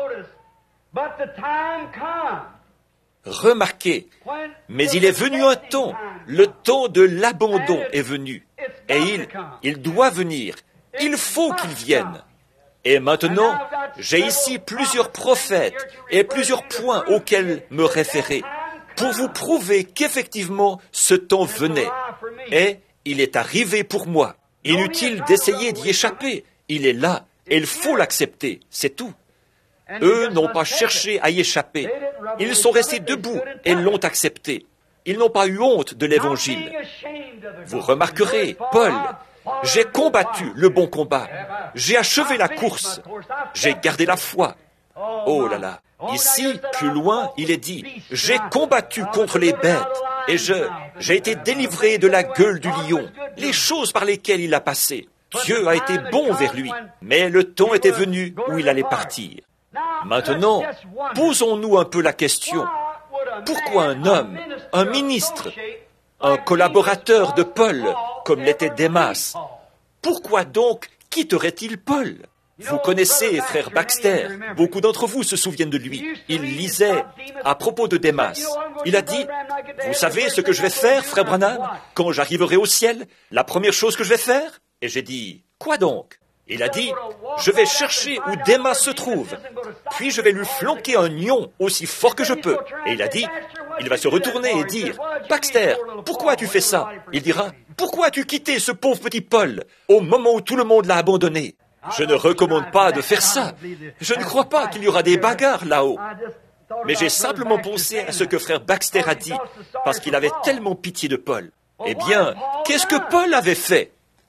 Speaker 1: Remarquez, mais il est venu un temps, le temps de l'abandon est venu. Et il, il doit venir. Il faut qu'il vienne. Et maintenant, j'ai ici plusieurs prophètes et plusieurs points auxquels me référer pour vous prouver qu'effectivement ce temps venait. Et il est arrivé pour moi. Inutile d'essayer d'y échapper. Il est là et il faut l'accepter. C'est tout. Eux n'ont pas cherché à y échapper. Ils sont restés debout et l'ont accepté. Ils n'ont pas eu honte de l'Évangile. Vous remarquerez, Paul, j'ai combattu le bon combat. J'ai achevé la course. J'ai gardé la foi. Oh là là. Ici, plus loin, il est dit, j'ai combattu contre les bêtes et je, j'ai été délivré de la gueule du lion. Les choses par lesquelles il a passé. Dieu a été bon vers lui. Mais le temps était venu où il allait partir. Maintenant, posons-nous un peu la question. Pourquoi un homme, un ministre, un collaborateur de Paul, comme l'était Démas, pourquoi donc quitterait-il Paul? Vous connaissez frère Baxter, beaucoup d'entre vous se souviennent de lui. Il lisait à propos de Démas. Il a dit, « Vous savez ce que je vais faire, frère Branham, quand j'arriverai au ciel? La première chose que je vais faire ?» Et j'ai dit, « Quoi donc ?» Il a dit, je vais chercher où Démas se trouve, puis je vais lui flanquer un nion aussi fort que je peux. Et il a dit, il va se retourner et dire, Baxter, pourquoi as-tu fait ça? Il dira, pourquoi as-tu quitté ce pauvre petit Paul au moment où tout le monde l'a abandonné? Je ne recommande pas de faire ça. Je ne crois pas qu'il y aura des bagarres là-haut. Mais j'ai simplement pensé à ce que frère Baxter a dit, parce qu'il avait tellement pitié de Paul. Eh bien, qu'est-ce que Paul avait fait?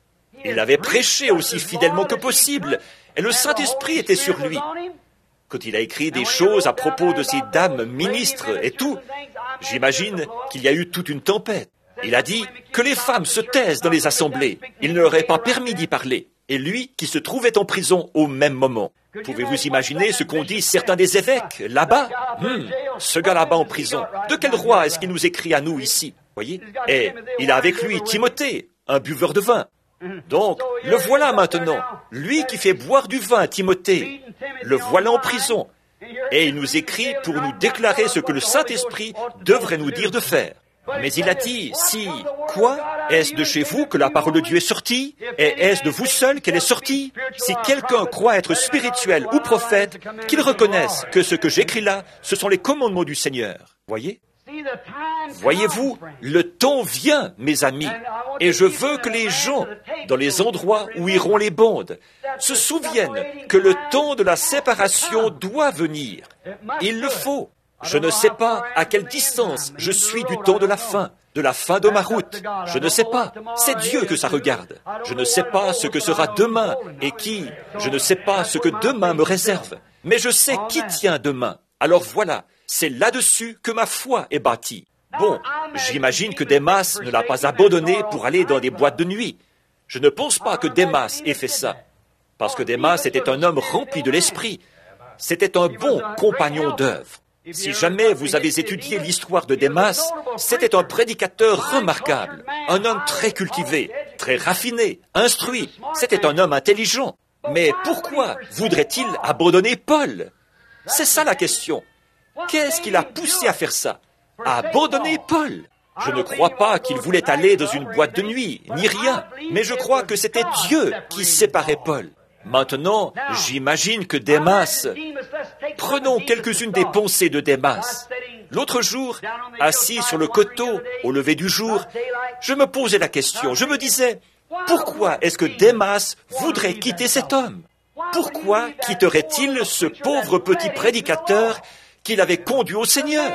Speaker 1: Il avait prêché aussi fidèlement que possible, et le Saint-Esprit était sur lui. Quand il a écrit des choses à propos de ces dames ministres et tout, j'imagine qu'il y a eu toute une tempête. Il a dit que les femmes se taisent dans les assemblées. Il ne leur est pas permis d'y parler. Et lui, qui se trouvait en prison au même moment. Pouvez-vous imaginer ce qu'ont dit certains des évêques, là-bas? Hum, ce gars là-bas en prison, de quel roi est-ce qu'il nous écrit à nous ici? Voyez? Et il a avec lui Timothée, un buveur de vin. Donc, le voilà maintenant, lui qui fait boire du vin à Timothée, le voilà en prison. Et il nous écrit pour nous déclarer ce que le Saint-Esprit devrait nous dire de faire. Mais il a dit, si, quoi? Est-ce de chez vous que la parole de Dieu est sortie? Et est-ce de vous seul qu'elle est sortie? Si quelqu'un croit être spirituel ou prophète, qu'il reconnaisse que ce que j'écris là, ce sont les commandements du Seigneur. Voyez? Voyez-vous, le temps vient, mes amis, et je veux que les gens, dans les endroits où iront les bandes, se souviennent que le temps de la séparation doit venir. Il le faut. Je ne sais pas à quelle distance je suis du temps de la fin, de la fin de ma route. Je ne sais pas. C'est Dieu que ça regarde. Je ne sais pas ce que sera demain et qui. Je ne sais pas ce que demain me réserve. Mais je sais qui tient demain. Alors voilà, c'est là-dessus que ma foi est bâtie. Bon, j'imagine que Démas ne l'a pas abandonné pour aller dans des boîtes de nuit. Je ne pense pas que Démas ait fait ça. Parce que Démas était un homme rempli de l'esprit. C'était un bon compagnon d'œuvre. Si jamais vous avez étudié l'histoire de Démas, c'était un prédicateur remarquable, un homme très cultivé, très raffiné, instruit. C'était un homme intelligent. Mais pourquoi voudrait-il abandonner Paul? C'est ça la question. Qu'est-ce qui l'a poussé à faire ça? À abandonner Paul? Je ne crois pas qu'il voulait aller dans une boîte de nuit, ni rien, mais je crois que c'était Dieu qui séparait Paul. Maintenant, j'imagine que Démas... Prenons quelques-unes des pensées de Démas. L'autre jour, assis sur le coteau, au lever du jour, je me posais la question. Je me disais, pourquoi est-ce que Démas voudrait quitter cet homme? Pourquoi quitterait-il ce pauvre petit prédicateur qu'il avait conduit au Seigneur?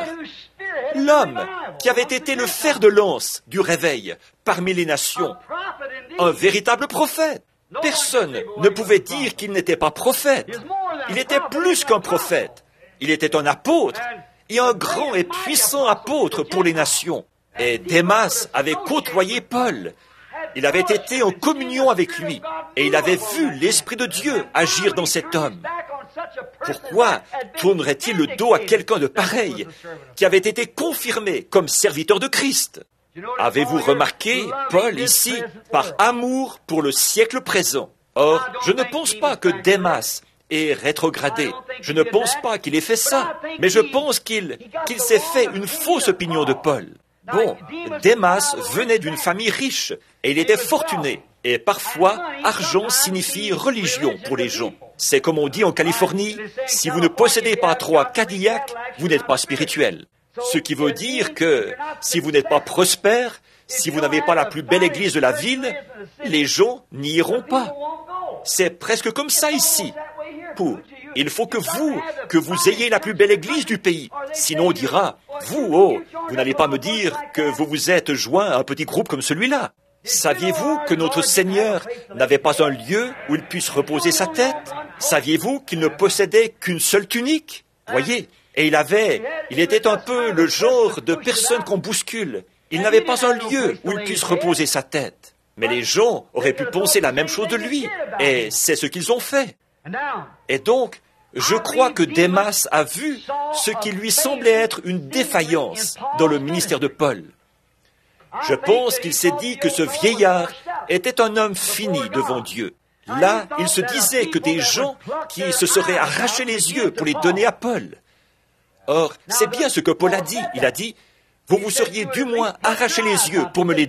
Speaker 1: L'homme qui avait été le fer de lance du réveil parmi les nations. Un véritable prophète. Personne ne pouvait dire qu'il n'était pas prophète. Il était plus qu'un prophète. Il était un apôtre, et un grand et puissant apôtre pour les nations. Et Démas avait côtoyé Paul. Il avait été en communion avec lui, et il avait vu l'Esprit de Dieu agir dans cet homme. Pourquoi tournerait-il le dos à quelqu'un de pareil, qui avait été confirmé comme serviteur de Christ? Avez-vous remarqué, Paul, ici, par amour pour le siècle présent? Or, je ne pense pas que Démas ait rétrogradé. Je ne pense pas qu'il ait fait ça. Mais je pense qu'il qu'il s'est fait une fausse opinion de Paul. Bon, Démas venait d'une famille riche, et il était fortuné. Et parfois, argent signifie religion pour les gens. C'est comme on dit en Californie, si vous ne possédez pas trois Cadillacs, vous n'êtes pas spirituel. Ce qui veut dire que si vous n'êtes pas prospère, si vous n'avez pas la plus belle église de la ville, les gens n'y iront pas. C'est presque comme ça ici. Pour, il faut que vous, que vous ayez la plus belle église du pays. Sinon on dira, vous, oh, vous n'allez pas me dire que vous vous êtes joint à un petit groupe comme celui-là. Saviez-vous que notre Seigneur n'avait pas un lieu où il puisse reposer sa tête? Saviez-vous qu'il ne possédait qu'une seule tunique? Voyez, et il avait, il était un peu le genre de personne qu'on bouscule. Il n'avait pas un lieu où il puisse reposer sa tête. Mais les gens auraient pu penser la même chose de lui, et c'est ce qu'ils ont fait. Et donc, je crois que Démas a vu ce qui lui semblait être une défaillance dans le ministère de Paul. Je pense qu'il s'est dit que ce vieillard était un homme fini devant Dieu. Là, il se disait que des gens qui se seraient arrachés les yeux pour les donner à Paul. Or, c'est bien ce que Paul a dit. Il a dit, vous vous seriez du moins arraché les yeux pour me les donner.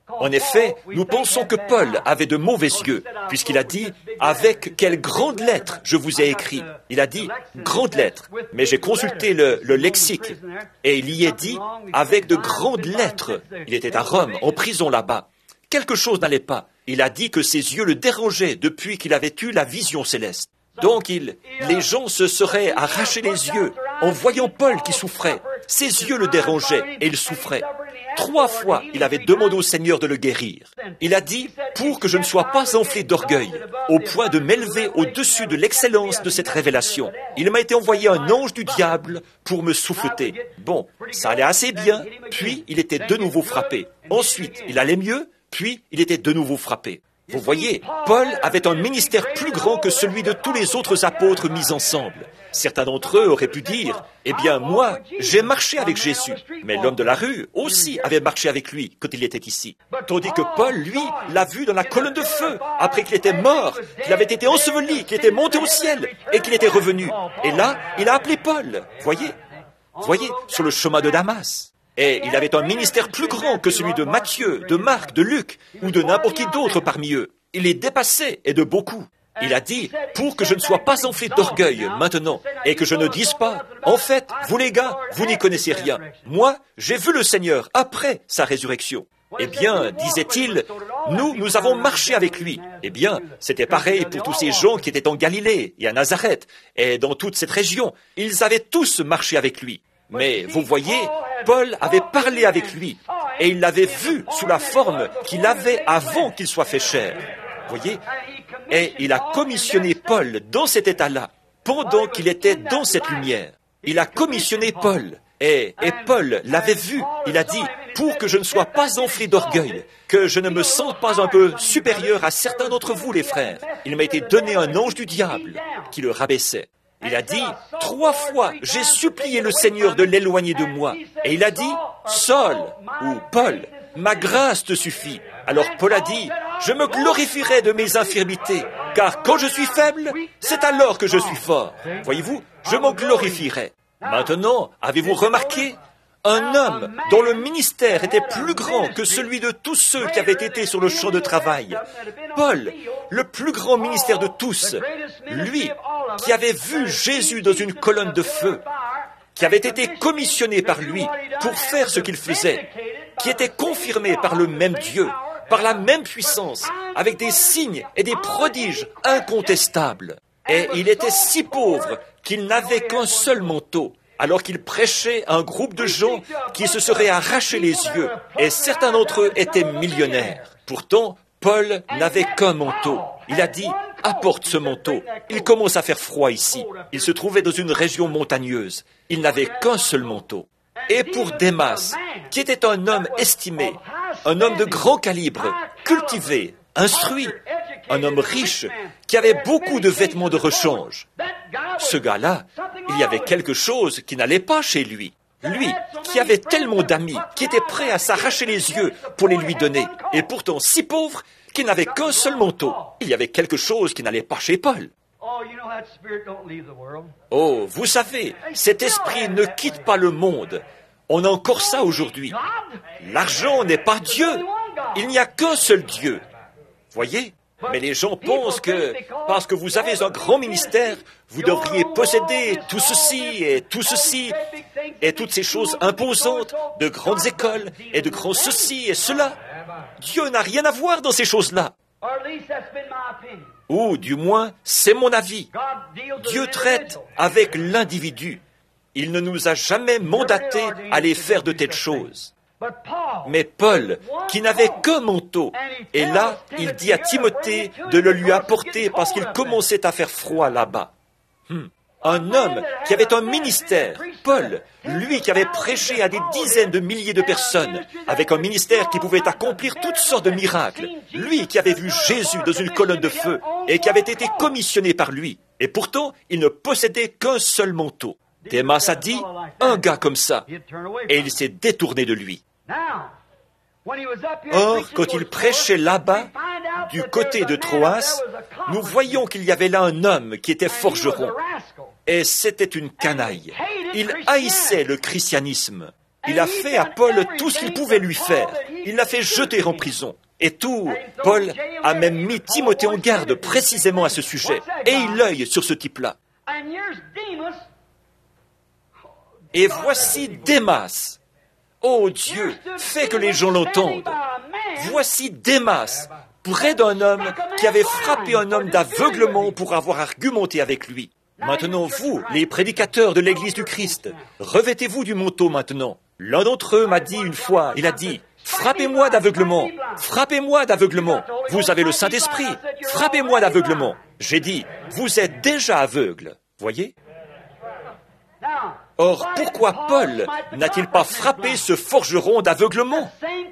Speaker 1: En effet, nous pensons que Paul avait de mauvais yeux, puisqu'il a dit « Avec quelles grandes lettres je vous ai écrit ». Il a dit « grandes lettres », mais j'ai consulté le, le lexique, et il y est dit « avec de grandes lettres ». Il était à Rome, en prison là-bas. Quelque chose n'allait pas. Il a dit que ses yeux le dérangeaient depuis qu'il avait eu la vision céleste. Donc, il, les gens se seraient arraché les yeux en voyant Paul qui souffrait. Ses yeux le dérangeaient et il souffrait. Trois fois, il avait demandé au Seigneur de le guérir. Il a dit, pour que je ne sois pas enflé d'orgueil, au point de m'élever au-dessus de l'excellence de cette révélation. Il m'a été envoyé un ange du diable pour me souffleter. Bon, ça allait assez bien, puis il était de nouveau frappé. Ensuite, il allait mieux, puis il était de nouveau frappé. Vous voyez, Paul avait un ministère plus grand que celui de tous les autres apôtres mis ensemble. Certains d'entre eux auraient pu dire, « Eh bien, moi, j'ai marché avec Jésus. » Mais l'homme de la rue aussi avait marché avec lui quand il était ici. Tandis que Paul, lui, l'a vu dans la colonne de feu, après qu'il était mort, qu'il avait été enseveli, qu'il était monté au ciel et qu'il était revenu. Et là, il a appelé Paul. Voyez, voyez, sur le chemin de Damas. Et il avait un ministère plus grand que celui de Matthieu, de Marc, de Luc ou de n'importe qui d'autre parmi eux. Il les dépassait et de beaucoup. Il a dit, pour que je ne sois pas enflé d'orgueil maintenant, et que je ne dise pas, en fait, vous les gars, vous n'y connaissez rien. Moi, j'ai vu le Seigneur après sa résurrection. Eh bien, disait-il, nous, nous avons marché avec lui. Eh bien, c'était pareil pour tous ces gens qui étaient en Galilée et à Nazareth, et dans toute cette région. Ils avaient tous marché avec lui. Mais vous voyez, Paul avait parlé avec lui, et il l'avait vu sous la forme qu'il avait avant qu'il soit fait chair. Voyez, et il a commissionné Paul dans cet état-là, pendant qu'il était dans cette lumière. Il a commissionné Paul, et, et Paul l'avait vu. Il a dit, pour que je ne sois pas enflé d'orgueil, que je ne me sente pas un peu supérieur à certains d'entre vous, les frères. Il m'a été donné un ange du diable qui le rabaissait. Il a dit, trois fois, j'ai supplié le Seigneur de l'éloigner de moi. Et il a dit, Saul, ou Paul, ma grâce te suffit. Alors Paul a dit, je me glorifierai de mes infirmités, car quand je suis faible, c'est alors que je suis fort. Voyez-vous, je m'en glorifierai. Maintenant, avez-vous remarqué? Un homme dont le ministère était plus grand que celui de tous ceux qui avaient été sur le champ de travail. Paul, le plus grand ministère de tous, lui qui avait vu Jésus dans une colonne de feu, qui avait été commissionné par lui pour faire ce qu'il faisait, qui était confirmé par le même Dieu, par la même puissance, avec des signes et des prodiges incontestables. Et il était si pauvre qu'il n'avait qu'un seul manteau, alors qu'il prêchait à un groupe de gens qui se seraient arrachés les yeux, et certains d'entre eux étaient millionnaires. Pourtant, Paul n'avait qu'un manteau. Il a dit, apporte ce manteau. Il commence à faire froid ici. Il se trouvait dans une région montagneuse. Il n'avait qu'un seul manteau. Et pour Démas, qui était un homme estimé, un homme de grand calibre, cultivé, instruit, un homme riche, qui avait beaucoup de vêtements de rechange. Ce gars-là, il y avait quelque chose qui n'allait pas chez lui. Lui, qui avait tellement d'amis, qui était prêt à s'arracher les yeux pour les lui donner, et pourtant si pauvre qu'il n'avait qu'un seul manteau. Il y avait quelque chose qui n'allait pas chez Paul. Oh, vous savez, cet esprit ne quitte pas le monde. On a encore ça aujourd'hui. L'argent n'est pas Dieu. Il n'y a qu'un seul Dieu. Voyez? Mais les gens pensent que, parce que vous avez un grand ministère, vous devriez posséder tout ceci et tout ceci, et toutes ces choses imposantes, de grandes écoles, et de grands ceci et cela. Dieu n'a rien à voir dans ces choses-là. Ou, du moins, c'est mon avis. Dieu traite avec l'individu. Il ne nous a jamais mandatés à aller faire de telles choses. Mais Paul, qui n'avait qu'un manteau, et là, il dit à Timothée de le lui apporter parce qu'il commençait à faire froid là-bas. Hmm. Un homme qui avait un ministère, Paul, lui qui avait prêché à des dizaines de milliers de personnes, avec un ministère qui pouvait accomplir toutes sortes de miracles, lui qui avait vu Jésus dans une colonne de feu et qui avait été commissionné par lui, et pourtant il ne possédait qu'un seul manteau. Démas a dit, un gars comme ça, et il s'est détourné de lui. Or, quand il prêchait là-bas, du côté de Troas, nous voyons qu'il y avait là un homme qui était forgeron, et c'était une canaille. Il haïssait le christianisme. Il a fait à Paul tout ce qu'il pouvait lui faire. Il l'a fait jeter en prison. Et tout, Paul a même mis Timothée en garde précisément à ce sujet. Et il l'œille sur ce type-là. Et voici Démas. Oh Dieu, fais que les gens l'entendent. Voici Démas, près d'un homme qui avait frappé un homme d'aveuglement pour avoir argumenté avec lui. Maintenant, vous, les prédicateurs de l'Église du Christ, revêtez-vous du manteau maintenant. L'un d'entre eux m'a dit une fois, il a dit, « Frappez-moi d'aveuglement, frappez-moi d'aveuglement. Vous avez le Saint-Esprit, frappez-moi d'aveuglement. » J'ai dit, « Vous êtes déjà aveugle. » Voyez ? Or, pourquoi Paul n'a-t-il pas frappé ce forgeron d'aveuglement?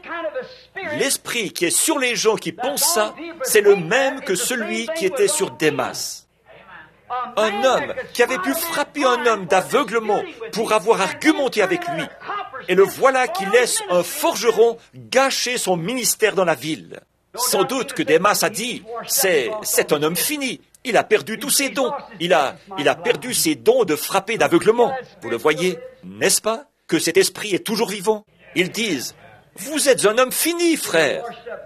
Speaker 1: L'esprit qui est sur les gens qui pensent ça, c'est le même que celui qui était sur Démas. Un homme qui avait pu frapper un homme d'aveuglement pour avoir argumenté avec lui. Et le voilà qui laisse un forgeron gâcher son ministère dans la ville. Sans doute que Démas a dit, c'est, c'est un homme fini. Il a perdu tous ses dons. Il a, il a perdu ses dons de frapper d'aveuglement. Vous le voyez, n'est-ce pas, que cet esprit est toujours vivant? Ils disent, vous êtes un homme fini, frère.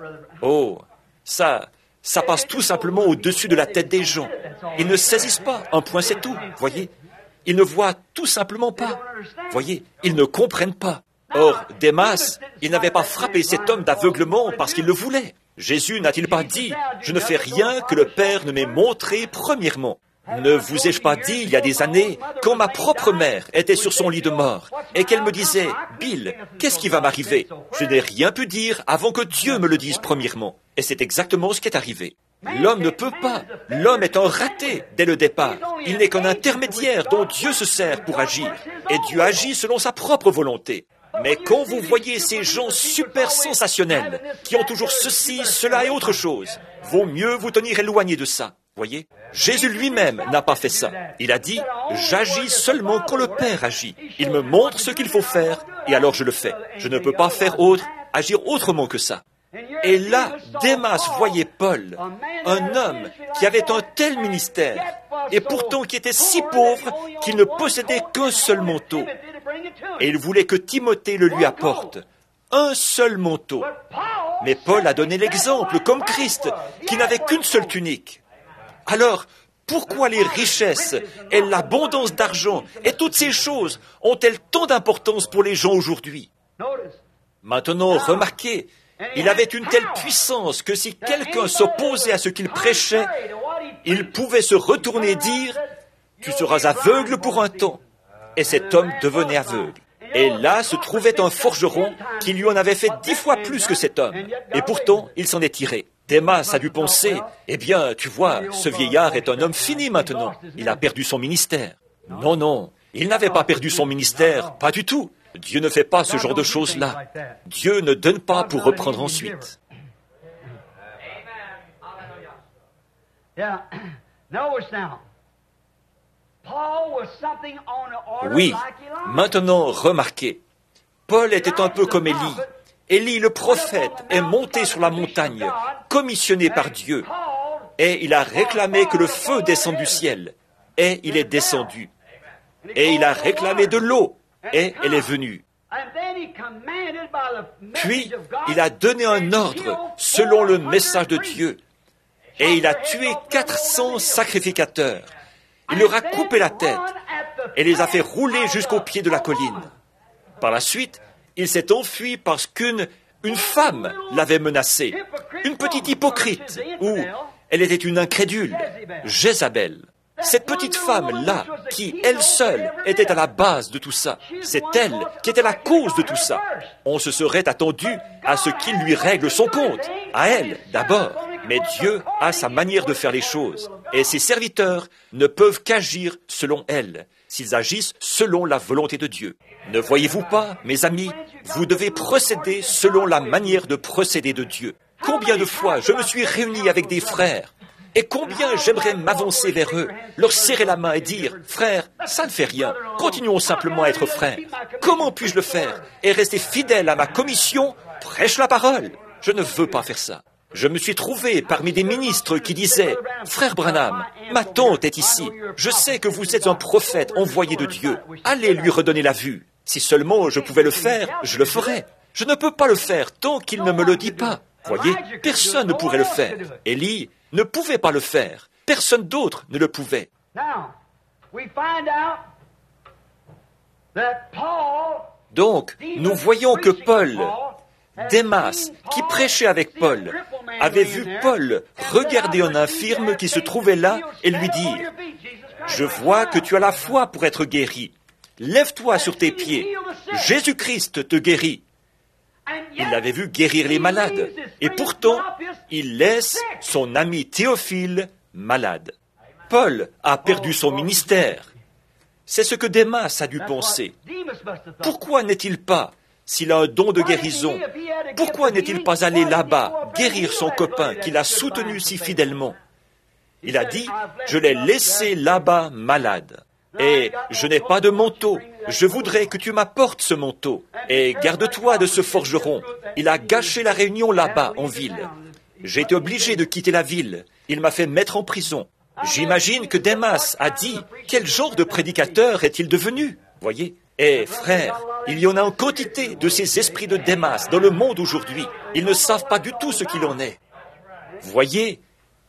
Speaker 1: Oh, ça, ça passe tout simplement au-dessus de la tête des gens. Ils ne saisissent pas, un point c'est tout, voyez. Ils ne voient tout simplement pas, voyez, ils ne comprennent pas. Or, Démas, il n'avait pas frappé cet homme d'aveuglement parce qu'il le voulait. Jésus n'a-t-il pas dit, « Je ne fais rien que le Père ne m'ait montré premièrement ». Ne vous ai-je pas dit il y a des années, quand ma propre mère était sur son lit de mort, et qu'elle me disait, « Bill, qu'est-ce qui va m'arriver ?» Je n'ai rien pu dire avant que Dieu me le dise premièrement. Et c'est exactement ce qui est arrivé. L'homme ne peut pas. L'homme est un raté dès le départ. Il n'est qu'un intermédiaire dont Dieu se sert pour agir. Et Dieu agit selon sa propre volonté. Mais quand vous voyez ces gens super sensationnels, qui ont toujours ceci, cela et autre chose, vaut mieux vous tenir éloigné de ça. Voyez, Jésus lui-même n'a pas fait ça. Il a dit, j'agis seulement quand le Père agit. Il me montre ce qu'il faut faire, et alors je le fais. Je ne peux pas faire autre, agir autrement que ça. Et là, Démas voyait Paul, un homme qui avait un tel ministère, et pourtant qui était si pauvre qu'il ne possédait qu'un seul manteau. Et il voulait que Timothée le lui apporte. Un seul manteau. Mais Paul a donné l'exemple, comme Christ, qui n'avait qu'une seule tunique. Alors, pourquoi les richesses et l'abondance d'argent et toutes ces choses ont-elles tant d'importance pour les gens aujourd'hui? Maintenant, remarquez, il avait une telle puissance que si quelqu'un s'opposait à ce qu'il prêchait, il pouvait se retourner et dire, « Tu seras aveugle pour un temps. » Et cet homme devenait aveugle. Et là se trouvait un forgeron qui lui en avait fait dix fois plus que cet homme. Et pourtant, il s'en est tiré. Démas a dû penser, eh bien, tu vois, ce vieillard est un homme fini maintenant. Il a perdu son ministère. Non, non, il n'avait pas perdu son ministère, pas du tout. Dieu ne fait pas ce genre de choses-là. Dieu ne donne pas pour reprendre ensuite. Oui, maintenant remarquez, Paul était un peu comme Élie. Élie le prophète est monté sur la montagne, commissionné par Dieu, et il a réclamé que le feu descende du ciel, et il est descendu. Et il a réclamé de l'eau, et elle est venue. Puis, il a donné un ordre selon le message de Dieu, et il a tué quatre cents sacrificateurs. Il leur a coupé la tête et les a fait rouler jusqu'au pied de la colline. Par la suite, il s'est enfui parce qu'une une femme l'avait menacé, une petite hypocrite, ou elle était une incrédule, Jézabel. Cette petite femme-là, qui, elle seule, était à la base de tout ça, c'est elle qui était la cause de tout ça. On se serait attendu à ce qu'il lui règle son compte, à elle d'abord. Mais Dieu a sa manière de faire les choses, et ses serviteurs ne peuvent qu'agir selon elle, s'ils agissent selon la volonté de Dieu. Ne voyez-vous pas, mes amis, vous devez procéder selon la manière de procéder de Dieu. Combien de fois je me suis réuni avec des frères, et combien j'aimerais m'avancer vers eux, leur serrer la main et dire, « Frère, ça ne fait rien, continuons simplement à être frères. Comment puis-je le faire et rester fidèle à ma commission? Prêche la parole. » Je ne veux pas faire ça. Je me suis trouvé parmi des ministres qui disaient, « Frère Branham, ma tante est ici. Je sais que vous êtes un prophète envoyé de Dieu. Allez lui redonner la vue. Si seulement je pouvais le faire, je le ferais. Je ne peux pas le faire tant qu'il ne me le dit pas. Voyez, personne ne pourrait le faire. Élie ne pouvait pas le faire. Personne d'autre ne le pouvait. Donc, nous voyons que Paul, Démas, qui prêchait avec Paul, avait vu Paul regarder un infirme qui se trouvait là et lui dire, « Je vois que tu as la foi pour être guéri. Lève-toi sur tes pieds. Jésus-Christ te guérit. » Il l'avait vu guérir les malades. Et pourtant, il laisse son ami Théophile malade. Paul a perdu son ministère. C'est ce que Démas a dû penser. Pourquoi n'est-il pas, s'il a un don de guérison, pourquoi n'est-il pas allé là-bas guérir son copain qu'il a soutenu si fidèlement? Il a dit, « Je l'ai laissé là-bas malade. Et je n'ai pas de manteau. Je voudrais que tu m'apportes ce manteau. Et garde-toi de ce forgeron. Il a gâché la réunion là-bas, en ville. J'ai été obligé de quitter la ville. Il m'a fait mettre en prison. J'imagine que Démas a dit, quel genre de prédicateur est-il devenu? Voyez? Eh, frères, il y en a en quantité de ces esprits de Démas dans le monde aujourd'hui. Ils ne savent pas du tout ce qu'il en est. Voyez?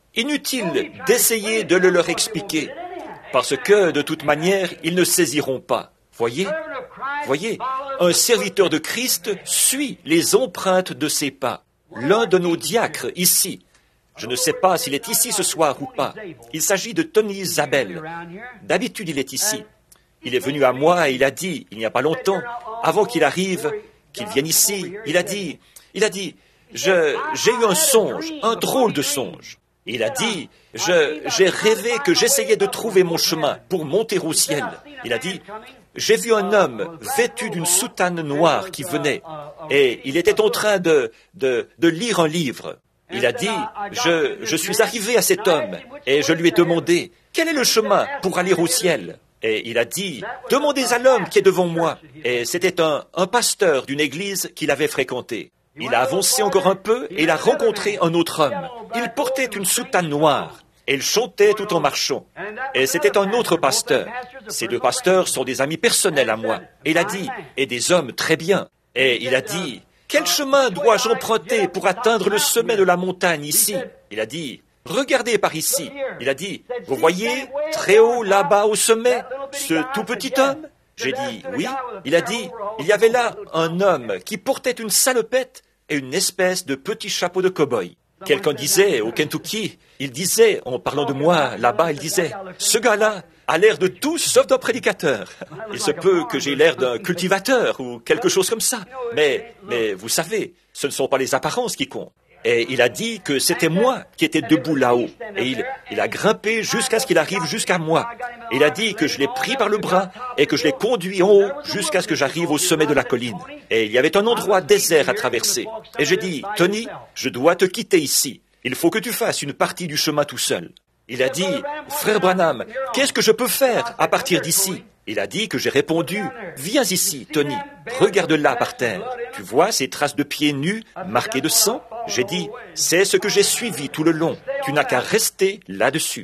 Speaker 1: Inutile d'essayer de le leur expliquer. Parce que, de toute manière, ils ne saisiront pas. Voyez? Voyez? Un serviteur de Christ suit les empreintes de ses pas. L'un de nos diacres, ici, je ne sais pas s'il est ici ce soir ou pas, il s'agit de Tony Zabel. D'habitude, il est ici. Il est venu à moi et il a dit, il n'y a pas longtemps, avant qu'il arrive, qu'il vienne ici, il a dit, il a dit, je, j'ai eu un songe, un drôle de songe. Il a dit, je, j'ai rêvé que j'essayais de trouver mon chemin pour monter au ciel. Il a dit, j'ai vu un homme vêtu d'une soutane noire qui venait et il était en train de, de, de lire un livre. Il a dit, je, je suis arrivé à cet homme et je lui ai demandé, quel est le chemin pour aller au ciel? Et il a dit, demandez à l'homme qui est devant moi. Et c'était un, un pasteur d'une église qu'il avait fréquentée. Il a avancé encore un peu et il a rencontré un autre homme. Il portait une soutane noire et il chantait tout en marchant. Et c'était un autre pasteur. Ces deux pasteurs sont des amis personnels à moi. Et il a dit, et des hommes très bien. Et il a dit, quel chemin dois-je emprunter pour atteindre le sommet de la montagne ici? Il a dit, regardez par ici. Il a dit, vous voyez, très haut là-bas au sommet, ce tout petit homme? J'ai dit, oui. Il a dit, il y avait là un homme qui portait une salopette et une espèce de petit chapeau de cow-boy. Quelqu'un disait, au Kentucky, il disait, en parlant de moi, là-bas, il disait, ce gars-là a l'air de tout sauf d'un prédicateur. Il se peut que j'ai l'air d'un cultivateur ou quelque chose comme ça. Mais, mais vous savez, ce ne sont pas les apparences qui comptent. Et il a dit que c'était moi qui étais debout là-haut. Et il, il a grimpé jusqu'à ce qu'il arrive jusqu'à moi. Il a dit que je l'ai pris par le bras et que je l'ai conduit en haut jusqu'à ce que j'arrive au sommet de la colline. Et il y avait un endroit désert à traverser. Et j'ai dit, Tony, je dois te quitter ici. Il faut que tu fasses une partie du chemin tout seul. Il a dit, frère Branham, qu'est-ce que je peux faire à partir d'ici? Il a dit que j'ai répondu, viens ici, Tony, regarde là par terre. Tu vois ces traces de pieds nus marquées de sang? J'ai dit, c'est ce que j'ai suivi tout le long. Tu n'as qu'à rester là-dessus.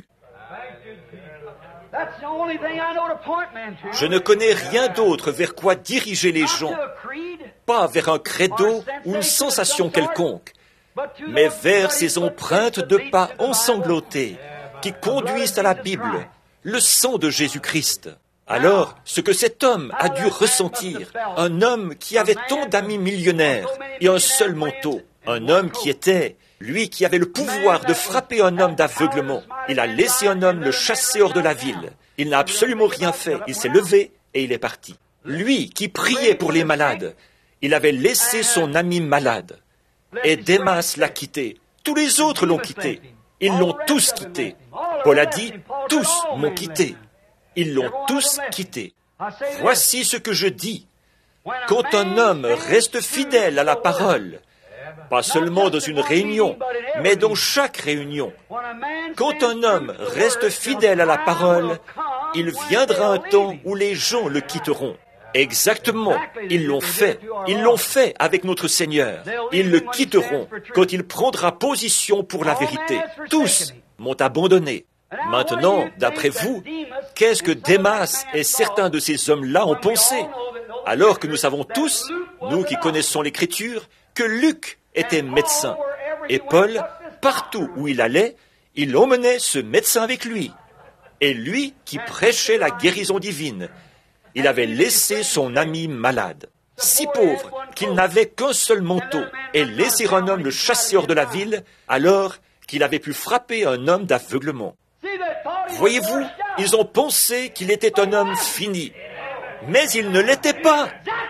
Speaker 1: Je ne connais rien d'autre vers quoi diriger les gens, pas vers un credo ou une sensation quelconque, mais vers ces empreintes de pas ensanglantés qui conduisent à la Bible, le sang de Jésus-Christ. Alors, ce que cet homme a dû ressentir, un homme qui avait tant d'amis millionnaires et un seul manteau, un homme qui était, lui qui avait le pouvoir de frapper un homme d'aveuglement, il a laissé un homme le chasser hors de la ville. Il n'a absolument rien fait, il s'est levé et il est parti. Lui qui priait pour les malades, il avait laissé son ami malade. Et Démas l'a quitté. Tous les autres l'ont quitté. Ils l'ont tous quitté. Paul a dit, tous m'ont quitté. Ils l'ont tous quitté. Voici ce que je dis. Quand un homme reste fidèle à la parole, pas seulement dans une réunion, mais dans chaque réunion, quand un homme reste fidèle à la parole, il viendra un temps où les gens le quitteront. Exactement, ils l'ont fait. Ils l'ont fait avec notre Seigneur. Ils le quitteront quand il prendra position pour la vérité. Tous m'ont abandonné. Maintenant, d'après vous, qu'est-ce que Démas et certains de ces hommes-là ont pensé? Alors que nous savons tous nous qui connaissons l'Écriture, que Luc était médecin. Et Paul, partout où il allait, il emmenait ce médecin avec lui. Et lui qui prêchait la guérison divine, il avait laissé son ami malade, si pauvre qu'il n'avait qu'un seul manteau, et laisser un homme le chasser hors de la ville, alors qu'il avait pu frapper un homme d'aveuglement. Voyez-vous, ils ont pensé qu'il était un homme fini, mais il ne l'était pas.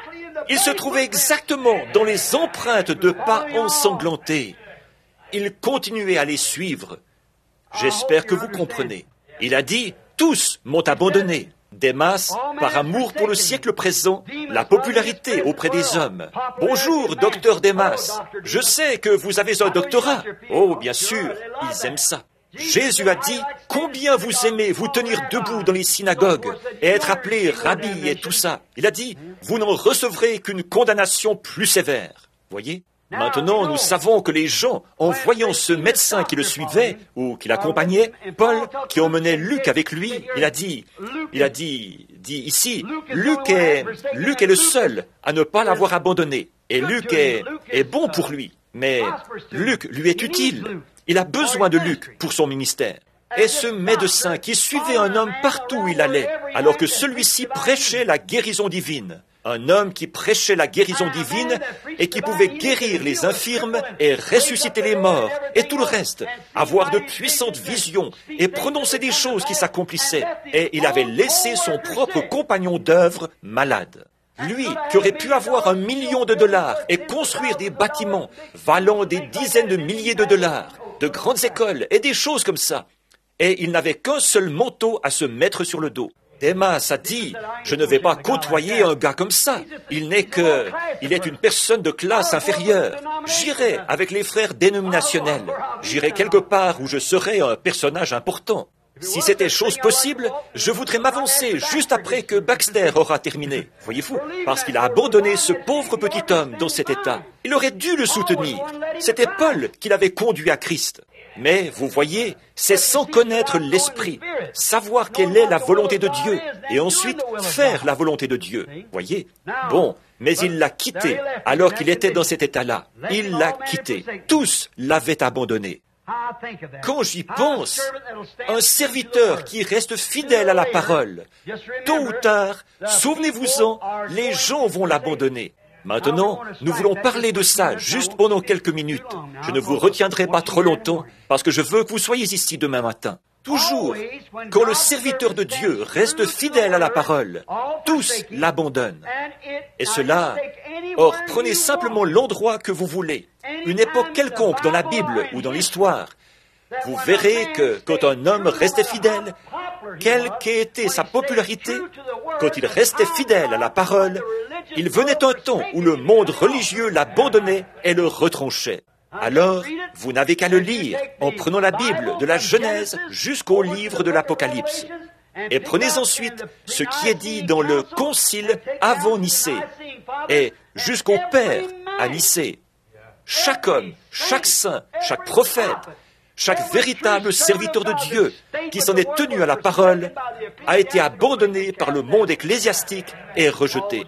Speaker 1: Il se trouvait exactement dans les empreintes de pas ensanglantés. Il continuait à les suivre. J'espère que vous comprenez. Il a dit, tous m'ont abandonné. Démas, par amour pour le siècle présent, la popularité auprès des hommes. Bonjour, docteur Démas. Je sais que vous avez un doctorat. Oh, bien sûr, ils aiment ça. Jésus a dit, combien vous aimez vous tenir debout dans les synagogues et être appelé rabbi et tout ça. Il a dit, vous n'en recevrez qu'une condamnation plus sévère. Voyez? Maintenant, nous savons que les gens, en voyant ce médecin qui le suivait ou qui l'accompagnait, Paul, qui emmenait Luc avec lui, il a dit, il a dit, dit ici, Luc est, Luc est le seul à ne pas l'avoir abandonné. Et Luc est, est bon pour lui. Mais Luc lui est utile. Il a besoin de Luc pour son ministère. Et ce médecin qui suivait un homme partout où il allait, alors que celui-ci prêchait la guérison divine. Un homme qui prêchait la guérison divine et qui pouvait guérir les infirmes et ressusciter les morts et tout le reste, avoir de puissantes visions et prononcer des choses qui s'accomplissaient. Et il avait laissé son propre compagnon d'œuvre malade. Lui, qui aurait pu avoir un million de dollars et construire des bâtiments valant des dizaines de milliers de dollars, de grandes écoles et des choses comme ça. Et il n'avait qu'un seul manteau à se mettre sur le dos. Démas a dit, je ne vais pas côtoyer un gars comme ça. Il n'est que, il est une personne de classe inférieure. J'irai avec les frères dénominationnels. J'irai quelque part où je serai un personnage important. Si c'était chose possible, je voudrais m'avancer juste après que Baxter aura terminé. Voyez-vous, parce qu'il a abandonné ce pauvre petit homme dans cet état. Il aurait dû le soutenir. C'était Paul qui l'avait conduit à Christ. Mais, vous voyez, c'est sans connaître l'Esprit, savoir quelle est la volonté de Dieu, et ensuite faire la volonté de Dieu. Voyez? Bon, mais il l'a quitté, alors qu'il était dans cet état-là. Il l'a quitté. Tous l'avaient abandonné. Quand j'y pense, un serviteur qui reste fidèle à la parole, tôt ou tard, souvenez-vous-en, les gens vont l'abandonner. Maintenant, nous voulons parler de ça juste pendant quelques minutes. Je ne vous retiendrai pas trop longtemps parce que je veux que vous soyez ici demain matin. Toujours, quand le serviteur de Dieu reste fidèle à la parole, tous l'abandonnent. Et cela, or, prenez simplement l'endroit que vous voulez, une époque quelconque dans la Bible ou dans l'histoire. Vous verrez que quand un homme restait fidèle, quelle qu'ait été sa popularité, quand il restait fidèle à la parole, il venait un temps où le monde religieux l'abandonnait et le retranchait. Alors, vous n'avez qu'à le lire en prenant la Bible de la Genèse jusqu'au livre de l'Apocalypse. Et prenez ensuite ce qui est dit dans le Concile avant Nicée et jusqu'au Père à Nicée. Chaque homme, chaque saint, chaque prophète, chaque véritable serviteur de Dieu qui s'en est tenu à la parole a été abandonné par le monde ecclésiastique et rejeté.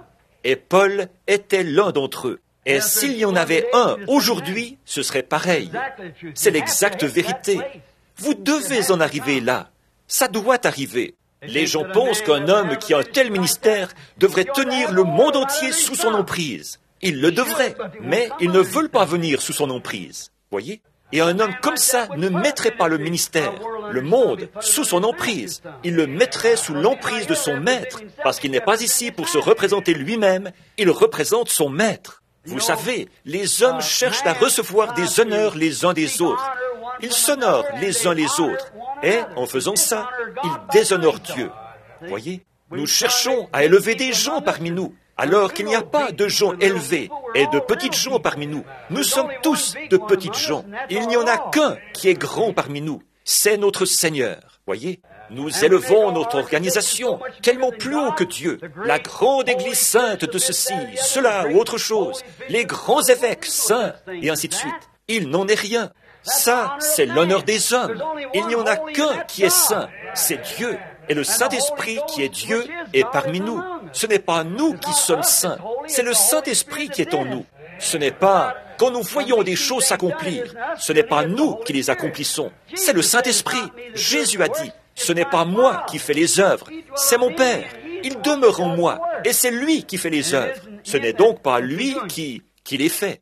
Speaker 1: Et Paul était l'un d'entre eux. Et s'il y en avait un aujourd'hui, ce serait pareil. C'est l'exacte vérité. Vous devez en arriver là. Ça doit arriver. Les gens pensent qu'un homme qui a un tel ministère devrait tenir le monde entier sous son emprise. Il le devrait, mais ils ne veulent pas venir sous son emprise. Voyez ? Et un homme comme ça ne mettrait pas le ministère, le monde, sous son emprise. Il le mettrait sous l'emprise de son maître, parce qu'il n'est pas ici pour se représenter lui-même, il représente son maître. Vous savez, les hommes cherchent à recevoir des honneurs les uns des autres. Ils s'honorent les uns les autres. Et, en faisant ça, ils déshonorent Dieu. Voyez, nous cherchons à élever des gens parmi nous, alors qu'il n'y a pas de gens élevés et de petites gens parmi nous. Nous sommes tous de petites gens. Il n'y en a qu'un qui est grand parmi nous. C'est notre Seigneur. Voyez, nous élevons notre organisation tellement plus haut que Dieu. La grande Église sainte de ceci, cela ou autre chose. Les grands évêques saints et ainsi de suite. Il n'en est rien. Ça, c'est l'honneur des hommes. Il n'y en a qu'un qui est saint. C'est Dieu. Et le Saint-Esprit, qui est Dieu, est parmi nous. Ce n'est pas nous qui sommes saints, c'est le Saint-Esprit qui est en nous. Ce n'est pas quand nous voyons des choses s'accomplir, ce n'est pas nous qui les accomplissons, c'est le Saint-Esprit. Jésus a dit, ce n'est pas moi qui fais les œuvres, c'est mon Père. Il demeure en moi, et c'est lui qui fait les œuvres. Ce n'est donc pas lui qui, qui les fait.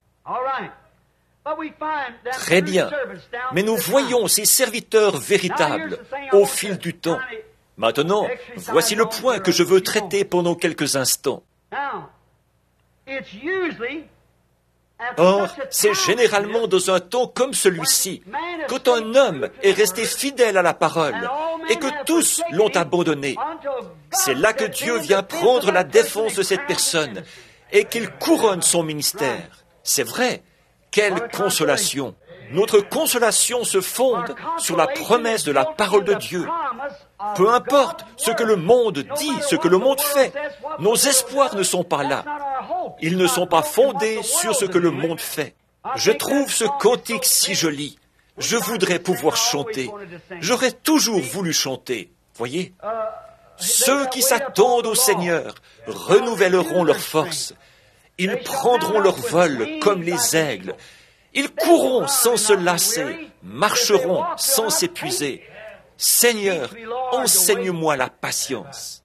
Speaker 1: Très bien, mais nous voyons ces serviteurs véritables au fil du temps. Maintenant, voici le point que je veux traiter pendant quelques instants. Or, c'est généralement dans un temps comme celui-ci, quand un homme est resté fidèle à la parole et que tous l'ont abandonné. C'est là que Dieu vient prendre la défense de cette personne et qu'il couronne son ministère. C'est vrai, quelle consolation! Notre consolation se fonde sur la promesse de la parole de Dieu. Peu importe ce que le monde dit, ce que le monde fait, nos espoirs ne sont pas là. Ils ne sont pas fondés sur ce que le monde fait. Je trouve ce cantique si joli. Je voudrais pouvoir chanter. J'aurais toujours voulu chanter. Voyez? Ceux qui s'attendent au Seigneur renouvelleront leur force. Ils prendront leur vol comme les aigles. Ils courront sans se lasser, marcheront sans s'épuiser. Seigneur, enseigne-moi la patience.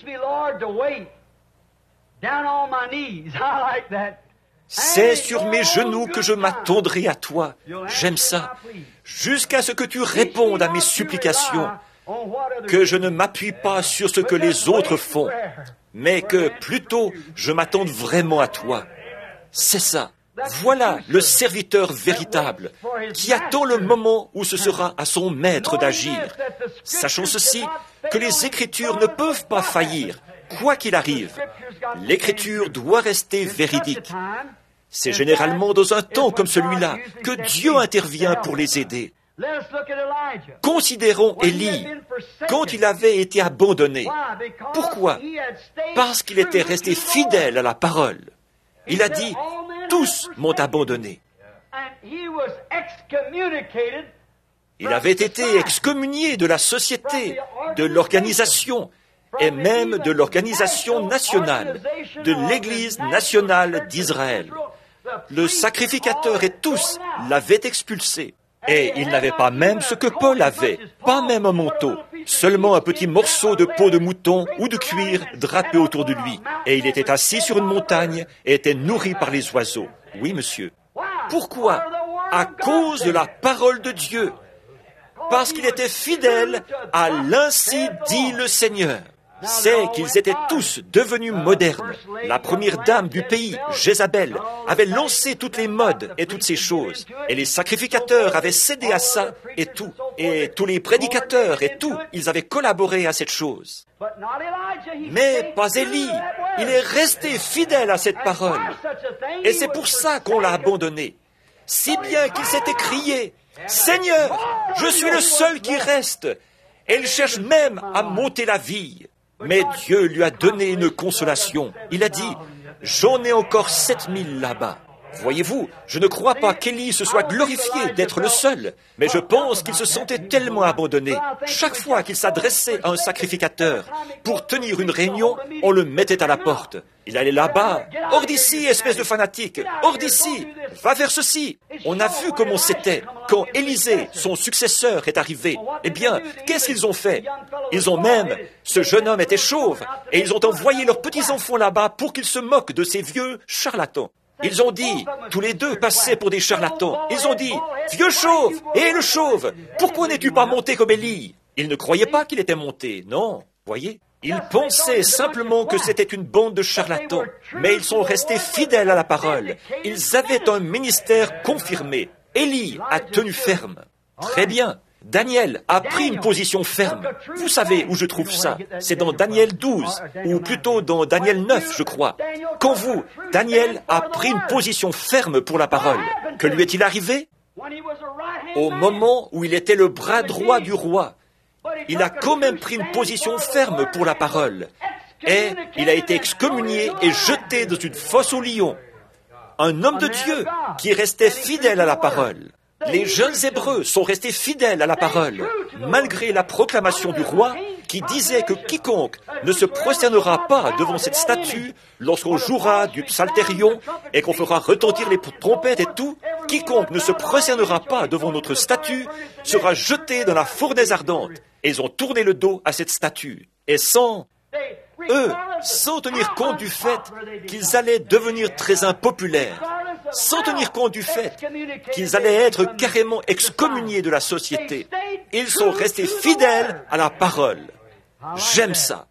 Speaker 1: C'est sur mes genoux que je m'attendrai à toi. J'aime ça. Jusqu'à ce que tu répondes à mes supplications. Que je ne m'appuie pas sur ce que les autres font, mais que plutôt je m'attende vraiment à toi. C'est ça. Voilà le serviteur véritable qui attend le moment où ce sera à son maître d'agir. Sachons ceci, que les Écritures ne peuvent pas faillir, quoi qu'il arrive. L'Écriture doit rester véridique. C'est généralement dans un temps comme celui-là que Dieu intervient pour les aider. Considérons Élie, quand il avait été abandonné. Pourquoi? Parce qu'il était resté fidèle à la parole. Il a dit, tous m'ont abandonné. Il avait été excommunié de la société, de l'organisation, et même de l'organisation nationale, de l'Église nationale d'Israël. Le sacrificateur et tous l'avaient expulsé. Et il n'avait pas même ce que Paul avait, pas même un manteau, seulement un petit morceau de peau de mouton ou de cuir drapé autour de lui. Et il était assis sur une montagne et était nourri par les oiseaux. Oui, monsieur. Pourquoi? À cause de la parole de Dieu. Parce qu'il était fidèle à l'ainsi dit le Seigneur. C'est qu'ils étaient tous devenus modernes. La première dame du pays, Jézabel, avait lancé toutes les modes et toutes ces choses. Et les sacrificateurs avaient cédé à ça et tout. Et tous les prédicateurs et tout, ils avaient collaboré à cette chose. Mais pas Élie. Il est resté fidèle à cette parole. Et c'est pour ça qu'on l'a abandonné. Si bien qu'il s'était crié, « Seigneur, je suis le seul qui reste. » Et il cherche même à monter la vie. Mais Dieu lui a donné une consolation. Il a dit, « J'en ai encore sept mille là-bas. » Voyez-vous, je ne crois pas qu'Élie se soit glorifié d'être le seul, mais je pense qu'il se sentait tellement abandonné. Chaque fois qu'il s'adressait à un sacrificateur pour tenir une réunion, on le mettait à la porte. Il allait là-bas. « Hors d'ici, espèce de fanatique! Hors d'ici! Va vers ceci !» On a vu comment c'était quand Élisée, son successeur, est arrivé. Eh bien, qu'est-ce qu'ils ont fait? Ils ont même... Ce jeune homme était chauve, et ils ont envoyé leurs petits-enfants là-bas pour qu'ils se moquent de ces vieux charlatans. Ils ont dit, tous les deux passaient pour des charlatans. Ils ont dit, « Vieux chauve, et le chauve, pourquoi n'es-tu pas monté comme Élie ?» Ils ne croyaient pas qu'il était monté, non, voyez. Ils pensaient simplement que c'était une bande de charlatans, mais ils sont restés fidèles à la parole. Ils avaient un ministère confirmé. Élie a tenu ferme. Très bien. Daniel a pris une position ferme. Vous savez où je trouve ça? C'est dans Daniel douze, ou plutôt dans Daniel neuf, je crois. Quand vous, Daniel a pris une position ferme pour la parole, que lui est-il arrivé? Au moment où il était le bras droit du roi, il a quand même pris une position ferme pour la parole. Et il a été excommunié et jeté dans une fosse aux lions. Un homme de Dieu qui restait fidèle à la parole. Les jeunes Hébreux sont restés fidèles à la parole, malgré la proclamation du roi qui disait que quiconque ne se prosternera pas devant cette statue lorsqu'on jouera du psalterion et qu'on fera retentir les trompettes et tout, quiconque ne se prosternera pas devant notre statue sera jeté dans la fournaise ardente. Et ils ont tourné le dos à cette statue. Et sans, eux, sans tenir compte du fait qu'ils allaient devenir très impopulaires, sans tenir compte du fait qu'ils allaient être carrément excommuniés de la société, ils sont restés fidèles à la parole. J'aime ça.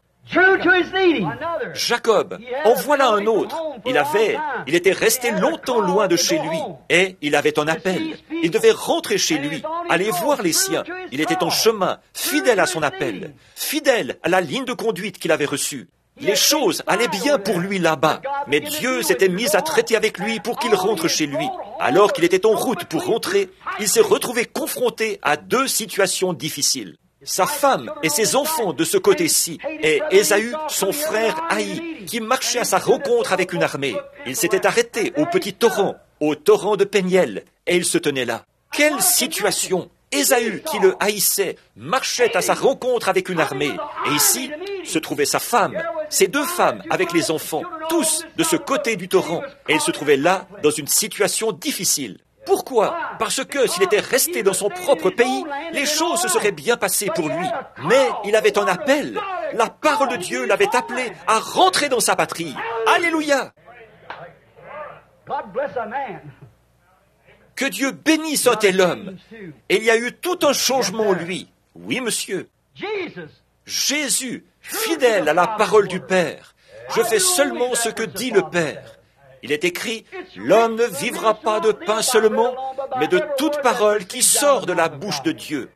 Speaker 1: Jacob, en voilà un autre. Il avait, il était resté longtemps loin de chez lui et il avait un appel. Il devait rentrer chez lui, aller voir les siens. Il était en chemin, fidèle à son appel, fidèle à la ligne de conduite qu'il avait reçue. Les choses allaient bien pour lui là-bas, mais Dieu s'était mis à traiter avec lui pour qu'il rentre chez lui. Alors qu'il était en route pour rentrer, il s'est retrouvé confronté à deux situations difficiles. Sa femme et ses enfants de ce côté-ci, et Ésaü, son frère haï, qui marchait à sa rencontre avec une armée. Il s'était arrêté au petit torrent, au torrent de Péniel, et il se tenait là. Quelle situation! Ésaü, qui le haïssait, marchait à sa rencontre avec une armée. Et ici, se trouvait sa femme, ses deux femmes avec les enfants, tous de ce côté du torrent. Et il se trouvait là, dans une situation difficile. Pourquoi? Parce que s'il était resté dans son propre pays, les choses se seraient bien passées pour lui. Mais il avait un appel. La parole de Dieu l'avait appelé à rentrer dans sa patrie. Alléluia! Que Dieu bénisse un tel homme. Et il y a eu tout un changement en lui. Oui, monsieur. Jésus, fidèle à la parole du Père. Je fais seulement ce que dit le Père. Il est écrit, l'homme ne vivra pas de pain seulement, mais de toute parole qui sort de la bouche de Dieu.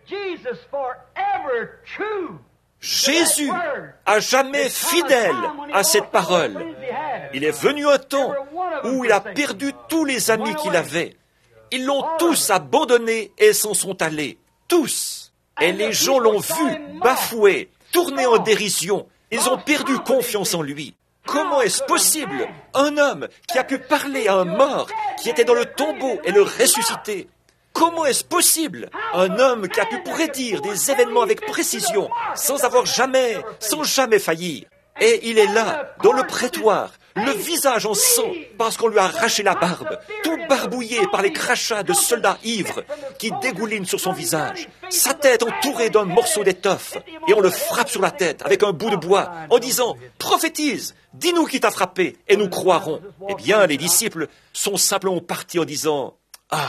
Speaker 1: Jésus, à jamais fidèle à cette parole. Il est venu un temps où il a perdu tous les amis qu'il avait. Ils l'ont tous abandonné et s'en sont allés. Tous. Et les gens l'ont vu bafoué, tourné en dérision. Ils ont perdu confiance en lui. Comment est-ce possible? Un homme qui a pu parler à un mort qui était dans le tombeau et le ressusciter. Comment est-ce possible? Un homme qui a pu prédire des événements avec précision, sans avoir jamais, sans jamais faillir. Et il est là, dans le prétoire, le visage en sang, parce qu'on lui a arraché la barbe, tout barbouillé par les crachats de soldats ivres qui dégoulinent sur son visage, sa tête entourée d'un morceau d'étoffe, et on le frappe sur la tête avec un bout de bois, en disant « Prophétise, dis-nous qui t'a frappé, et nous croirons. » Eh bien, les disciples sont simplement partis en disant « Ah !»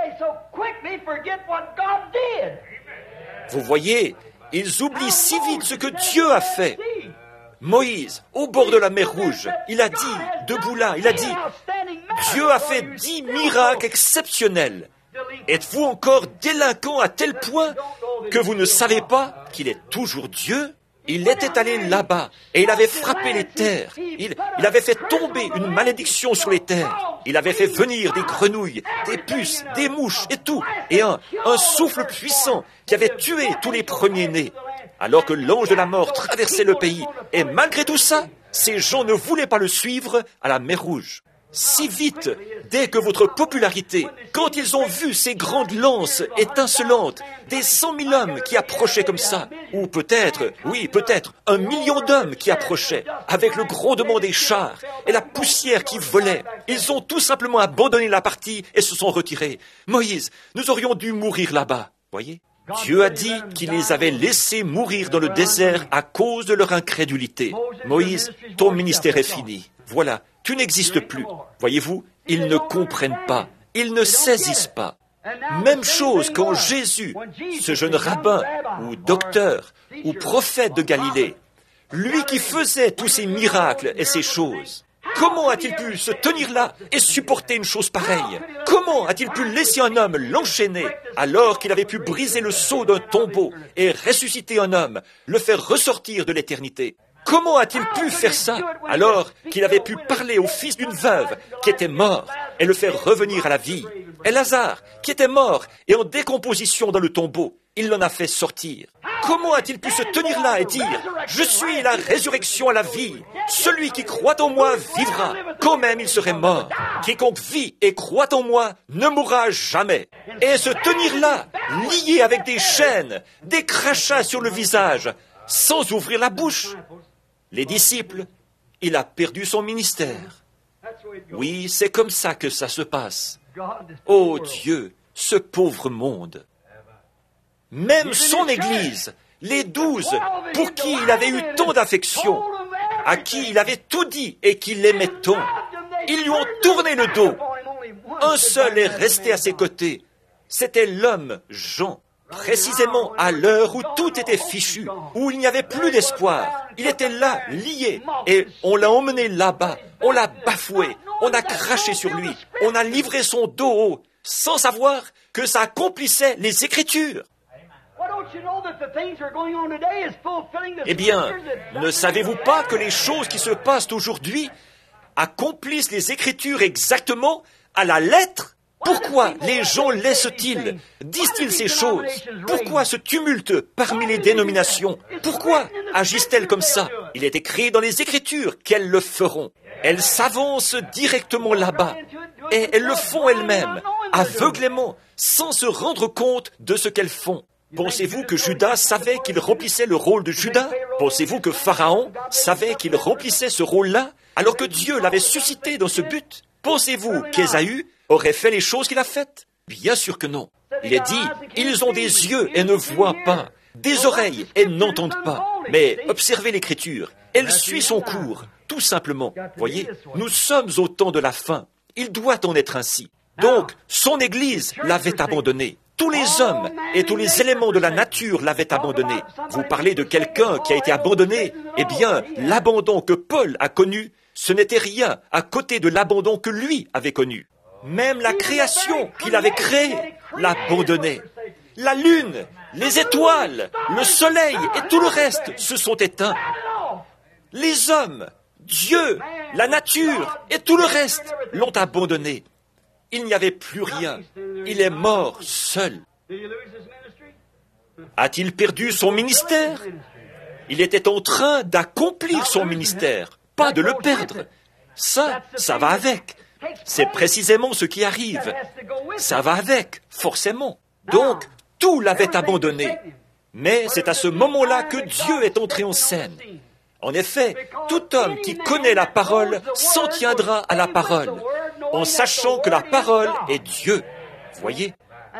Speaker 1: Vous voyez, ils oublient si vite ce que Dieu a fait. Moïse, au bord de la mer Rouge, il a dit, debout là, il a dit, Dieu a fait dix miracles exceptionnels. Êtes-vous encore délinquant à tel point que vous ne savez pas qu'il est toujours Dieu? Il était allé là-bas et il avait frappé les terres. Il, il avait fait tomber une malédiction sur les terres. Il avait fait venir des grenouilles, des puces, des mouches et tout. Et un, un souffle puissant qui avait tué tous les premiers-nés. Alors que l'ange de la mort traversait le pays. Et malgré tout ça, ces gens ne voulaient pas le suivre à la mer Rouge. Si vite, dès que votre popularité, quand ils ont vu ces grandes lances étincelantes, des cent mille hommes qui approchaient comme ça, ou peut-être, oui, peut-être, un million d'hommes qui approchaient, avec le grondement des chars et la poussière qui volait, ils ont tout simplement abandonné la partie et se sont retirés. Moïse, nous aurions dû mourir là-bas, voyez ? Dieu a dit qu'il les avait laissés mourir dans le désert à cause de leur incrédulité. Moïse, ton ministère est fini. Voilà, tu n'existes plus. Voyez-vous, ils ne comprennent pas, ils ne saisissent pas. Même chose quand Jésus, ce jeune rabbin ou docteur ou prophète de Galilée, lui qui faisait tous ces miracles et ces choses, comment a-t-il pu se tenir là et supporter une chose pareille? Comment a-t-il pu laisser un homme l'enchaîner alors qu'il avait pu briser le sceau d'un tombeau et ressusciter un homme, le faire ressortir de l'éternité? Comment a-t-il pu faire ça alors qu'il avait pu parler au fils d'une veuve qui était mort et le faire revenir à la vie? Et Lazare, qui était mort et en décomposition dans le tombeau, il l'en a fait sortir. Comment a-t-il pu se tenir là et dire « Je suis la résurrection à la vie. Celui qui croit en moi vivra, quand même il serait mort. Quiconque vit et croit en moi ne mourra jamais. » Et se tenir là, lié avec des chaînes, des crachats sur le visage, sans ouvrir la bouche. Les disciples, il a perdu son ministère. Oui, c'est comme ça que ça se passe. Oh Dieu, ce pauvre monde. Même son Église, les douze, pour qui il avait eu tant d'affection, à qui il avait tout dit et qu'il aimait tant, ils lui ont tourné le dos. Un seul est resté à ses côtés. C'était l'homme Jean. Précisément à l'heure où tout était fichu, où il n'y avait plus d'espoir. Il était là, lié, et on l'a emmené là-bas, on l'a bafoué, on a craché sur lui, on a livré son dos haut, sans savoir que ça accomplissait les Écritures. Eh bien, ne savez-vous pas que les choses qui se passent aujourd'hui accomplissent les Écritures exactement à la lettre? Pourquoi les gens laissent-ils, disent-ils ces choses? Pourquoi ce tumulte parmi les dénominations? Pourquoi agissent-elles comme ça? Il est écrit dans les Écritures qu'elles le feront. Elles s'avancent directement là-bas, et elles le font elles-mêmes, aveuglément, sans se rendre compte de ce qu'elles font. Pensez-vous que Judas savait qu'il remplissait le rôle de Judas? Pensez-vous que Pharaon savait qu'il remplissait ce rôle-là, alors que Dieu l'avait suscité dans ce but? Pensez-vous qu'Ésaü aurait fait les choses qu'il a faites? Bien sûr que non. Il est dit, ils ont des yeux et ne voient pas, des oreilles et n'entendent pas. Mais observez l'Écriture, elle suit son cours, tout simplement. Voyez, nous sommes au temps de la fin. Il doit en être ainsi. Donc, son Église l'avait abandonné. Tous les hommes et tous les éléments de la nature l'avaient abandonné. Vous parlez de quelqu'un qui a été abandonné. Eh bien, l'abandon que Paul a connu, ce n'était rien à côté de l'abandon que lui avait connu. Même la création qu'il avait créée l'abandonnait. La lune, les étoiles, le soleil et tout le reste se sont éteints. Les hommes, Dieu, la nature et tout le reste l'ont abandonné. Il n'y avait plus rien. Il est mort seul. A-t-il perdu son ministère? Il était en train d'accomplir son ministère, pas de le perdre. Ça, ça va avec. C'est précisément ce qui arrive. Ça va avec, forcément. Donc, tout l'avait abandonné. Mais c'est à ce moment-là que Dieu est entré en scène. En effet, tout homme qui connaît la parole s'en tiendra à la parole, en sachant que la parole est Dieu. Voyez?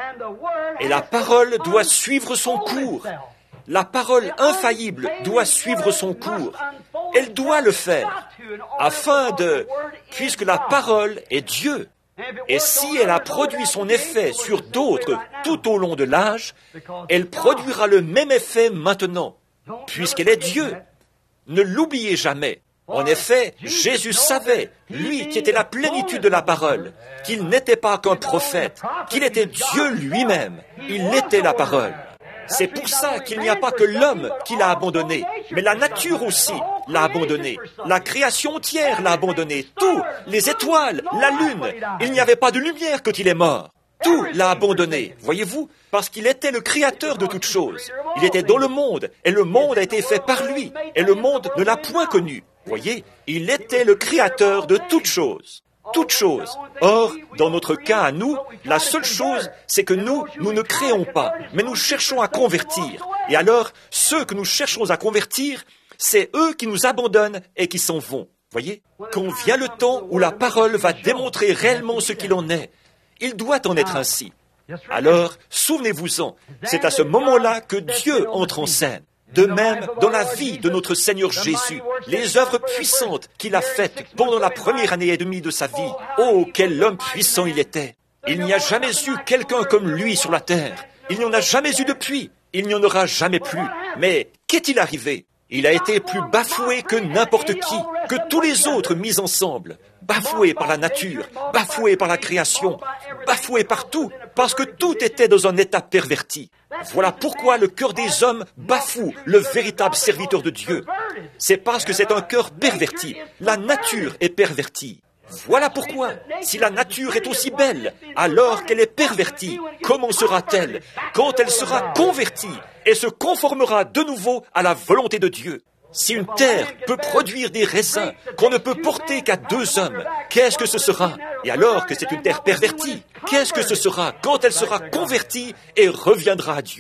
Speaker 1: Et la parole doit suivre son cours. La parole infaillible doit suivre son cours. Elle doit le faire, afin de... puisque la parole est Dieu. Et si elle a produit son effet sur d'autres tout au long de l'âge, elle produira le même effet maintenant, puisqu'elle est Dieu. Ne l'oubliez jamais. En effet, Jésus savait, lui qui était la plénitude de la parole, qu'il n'était pas qu'un prophète, qu'il était Dieu lui-même. Il était la parole. C'est pour ça qu'il n'y a pas que l'homme qui l'a abandonné, mais la nature aussi l'a abandonné. La création entière l'a abandonné. Tout, les étoiles, la lune. Il n'y avait pas de lumière quand il est mort. Tout l'a abandonné, voyez-vous, parce qu'il était le créateur de toutes choses. Il était dans le monde, et le monde a été fait par lui, et le monde ne l'a point connu. Voyez, il était le créateur de toutes choses. Toutes choses. Or, dans notre cas à nous, la seule chose, c'est que nous, nous ne créons pas, mais nous cherchons à convertir. Et alors, ceux que nous cherchons à convertir, c'est eux qui nous abandonnent et qui s'en vont. Voyez, quand vient le temps où la parole va démontrer réellement ce qu'il en est, il doit en être ainsi. Alors, souvenez-vous-en, c'est à ce moment-là que Dieu entre en scène. De même, dans la vie de notre Seigneur Jésus, les œuvres puissantes qu'il a faites pendant la première année et demie de sa vie. Oh, quel homme puissant il était! Il n'y a jamais eu quelqu'un comme lui sur la terre. Il n'y en a jamais eu depuis. Il n'y en aura jamais plus. Mais qu'est-il arrivé? Il a été plus bafoué que n'importe qui, que tous les autres mis ensemble. Bafoué par la nature, bafoué par la création, bafoué par tout, parce que tout était dans un état perverti. Voilà pourquoi le cœur des hommes bafoue le véritable serviteur de Dieu. C'est parce que c'est un cœur perverti. La nature est pervertie. Voilà pourquoi, si la nature est aussi belle, alors qu'elle est pervertie, comment sera-t-elle quand elle sera convertie et se conformera de nouveau à la volonté de Dieu? Si une terre peut produire des raisins qu'on ne peut porter qu'à deux hommes, qu'est-ce que ce sera? Et alors que c'est une terre pervertie, qu'est-ce que ce sera quand elle sera convertie et reviendra à Dieu?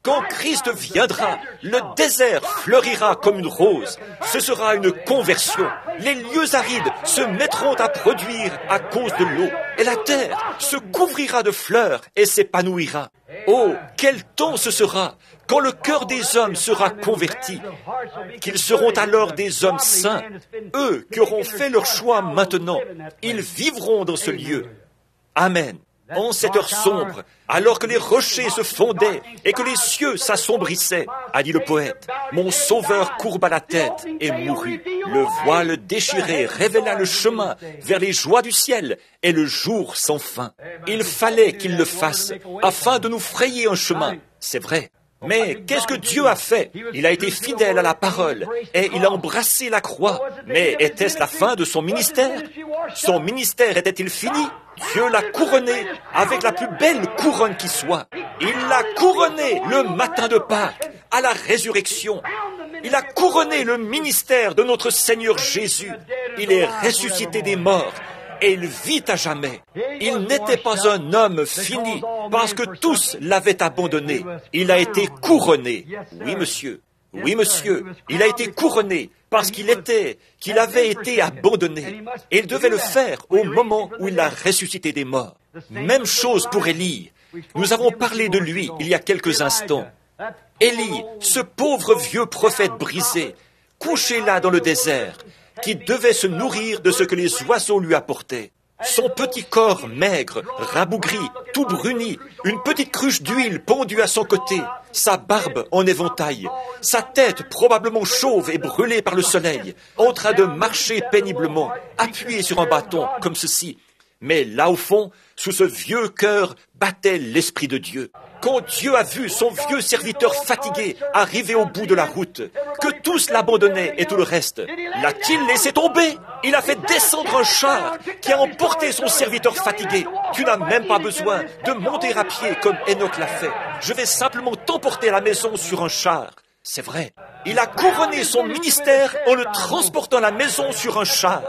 Speaker 1: Quand Christ viendra, le désert fleurira comme une rose. Ce sera une conversion. Les lieux arides se mettront à produire à cause de l'eau. Et la terre se couvrira de fleurs et s'épanouira. Oh, quel temps ce sera quand le cœur des hommes sera converti, qu'ils seront alors des hommes saints, eux qui auront fait leur choix maintenant. Ils vivront dans ce lieu. Amen. En cette heure sombre, alors que les rochers se fondaient et que les cieux s'assombrissaient, a dit le poète, mon sauveur courba la tête et mourut. Le voile déchiré révéla le chemin vers les joies du ciel et le jour sans fin. Il fallait qu'il le fasse afin de nous frayer un chemin. C'est vrai. Mais qu'est-ce que Dieu a fait? Il a été fidèle à la parole et il a embrassé la croix. Mais était-ce la fin de son ministère? Son ministère était-il fini? Dieu l'a couronné avec la plus belle couronne qui soit. Il l'a couronné le matin de Pâques, à la résurrection. Il a couronné le ministère de notre Seigneur Jésus. Il est ressuscité des morts. Et il vit à jamais. Il n'était pas un homme fini, parce que tous l'avaient abandonné. Il a été couronné. Oui, monsieur. Oui, monsieur. Il a été couronné, parce qu'il était, qu'il avait été abandonné. Et il devait le faire au moment où il a ressuscité des morts. Même chose pour Élie. Nous avons parlé de lui il y a quelques instants. Élie, ce pauvre vieux prophète brisé, couché là dans le désert, qui devait se nourrir de ce que les oiseaux lui apportaient. Son petit corps maigre, rabougri, tout bruni, une petite cruche d'huile pendue à son côté, sa barbe en éventail, sa tête probablement chauve et brûlée par le soleil, en train de marcher péniblement, appuyé sur un bâton, comme ceci. Mais là au fond, sous ce vieux cœur, battait l'Esprit de Dieu. Quand Dieu a vu son vieux serviteur fatigué arriver au bout de la route, que tous l'abandonnaient et tout le reste, l'a-t-il laissé tomber? Il a fait descendre un char qui a emporté son serviteur fatigué. Tu n'as même pas besoin de monter à pied comme Enoch l'a fait. Je vais simplement t'emporter à la maison sur un char. C'est vrai. Il a couronné son ministère en le transportant à la maison sur un char.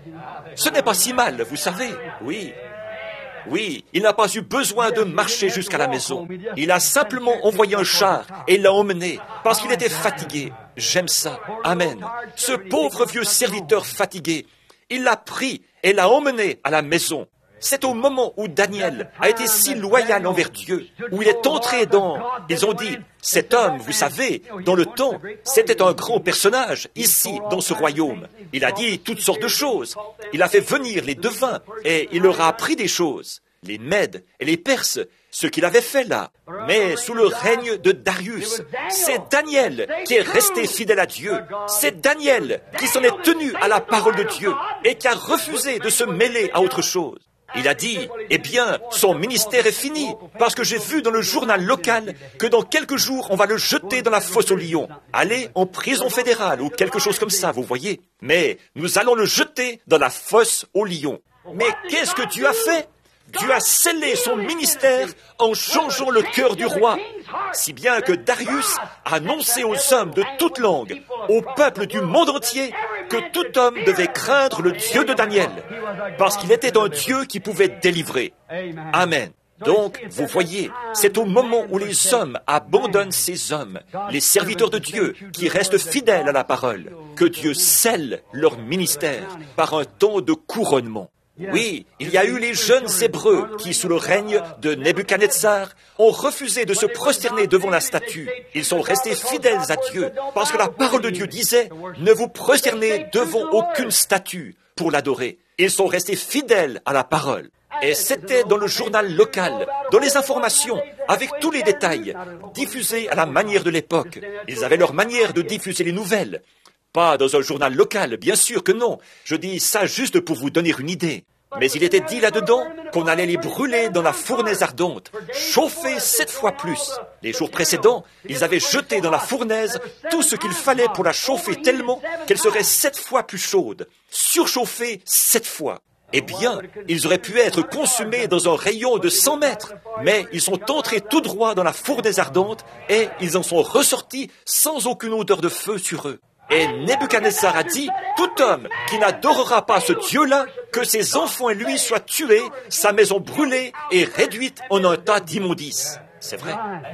Speaker 1: Ce n'est pas si mal, vous savez. Oui. Oui, il n'a pas eu besoin de marcher jusqu'à la maison. Il a simplement envoyé un char et l'a emmené parce qu'il était fatigué. J'aime ça. Amen. Ce pauvre vieux serviteur fatigué, il l'a pris et l'a emmené à la maison. C'est au moment où Daniel a été si loyal envers Dieu, où il est entré dans... Ils ont dit, cet homme, vous savez, dans le temps, c'était un grand personnage, ici, dans ce royaume. Il a dit toutes sortes de choses. Il a fait venir les devins et il leur a appris des choses. Les Mèdes et les Perses, ce qu'il avait fait là. Mais sous le règne de Darius, c'est Daniel qui est resté fidèle à Dieu. C'est Daniel qui s'en est tenu à la parole de Dieu et qui a refusé de se mêler à autre chose. Il a dit, eh bien, son ministère est fini, parce que j'ai vu dans le journal local que dans quelques jours, on va le jeter dans la fosse aux lions. Aller en prison fédérale ou quelque chose comme ça, vous voyez. Mais nous allons le jeter dans la fosse aux lions. Mais qu'est-ce que Dieu a fait? Dieu a scellé son ministère en changeant le cœur du roi, si bien que Darius a annoncé aux hommes de toute langue, au peuple du monde entier, que tout homme devait craindre le Dieu de Daniel, parce qu'il était un Dieu qui pouvait délivrer. Amen. Donc, vous voyez, c'est au moment où les hommes abandonnent ces hommes, les serviteurs de Dieu, qui restent fidèles à la parole, que Dieu scelle leur ministère par un temps de couronnement. Oui, il y a eu les jeunes Hébreux qui, sous le règne de Nebuchadnezzar, ont refusé de se prosterner devant la statue. Ils sont restés fidèles à Dieu, parce que la parole de Dieu disait « Ne vous prosternez devant aucune statue pour l'adorer ». Ils sont restés fidèles à la parole. Et c'était dans le journal local, dans les informations, avec tous les détails, diffusés à la manière de l'époque. Ils avaient leur manière de diffuser les nouvelles. Pas dans un journal local, bien sûr que non. Je dis ça juste pour vous donner une idée. Mais il était dit là-dedans qu'on allait les brûler dans la fournaise ardente, chauffer sept fois plus. Les jours précédents, ils avaient jeté dans la fournaise tout ce qu'il fallait pour la chauffer tellement qu'elle serait sept fois plus chaude, surchauffée sept fois. Eh bien, ils auraient pu être consumés dans un rayon de cent mètres, mais ils sont entrés tout droit dans la fournaise ardente et ils en sont ressortis sans aucune odeur de feu sur eux. Et Nebuchadnezzar a dit, tout homme qui n'adorera pas ce Dieu-là, que ses enfants et lui soient tués, sa maison brûlée et réduite en un tas d'immondices. C'est vrai.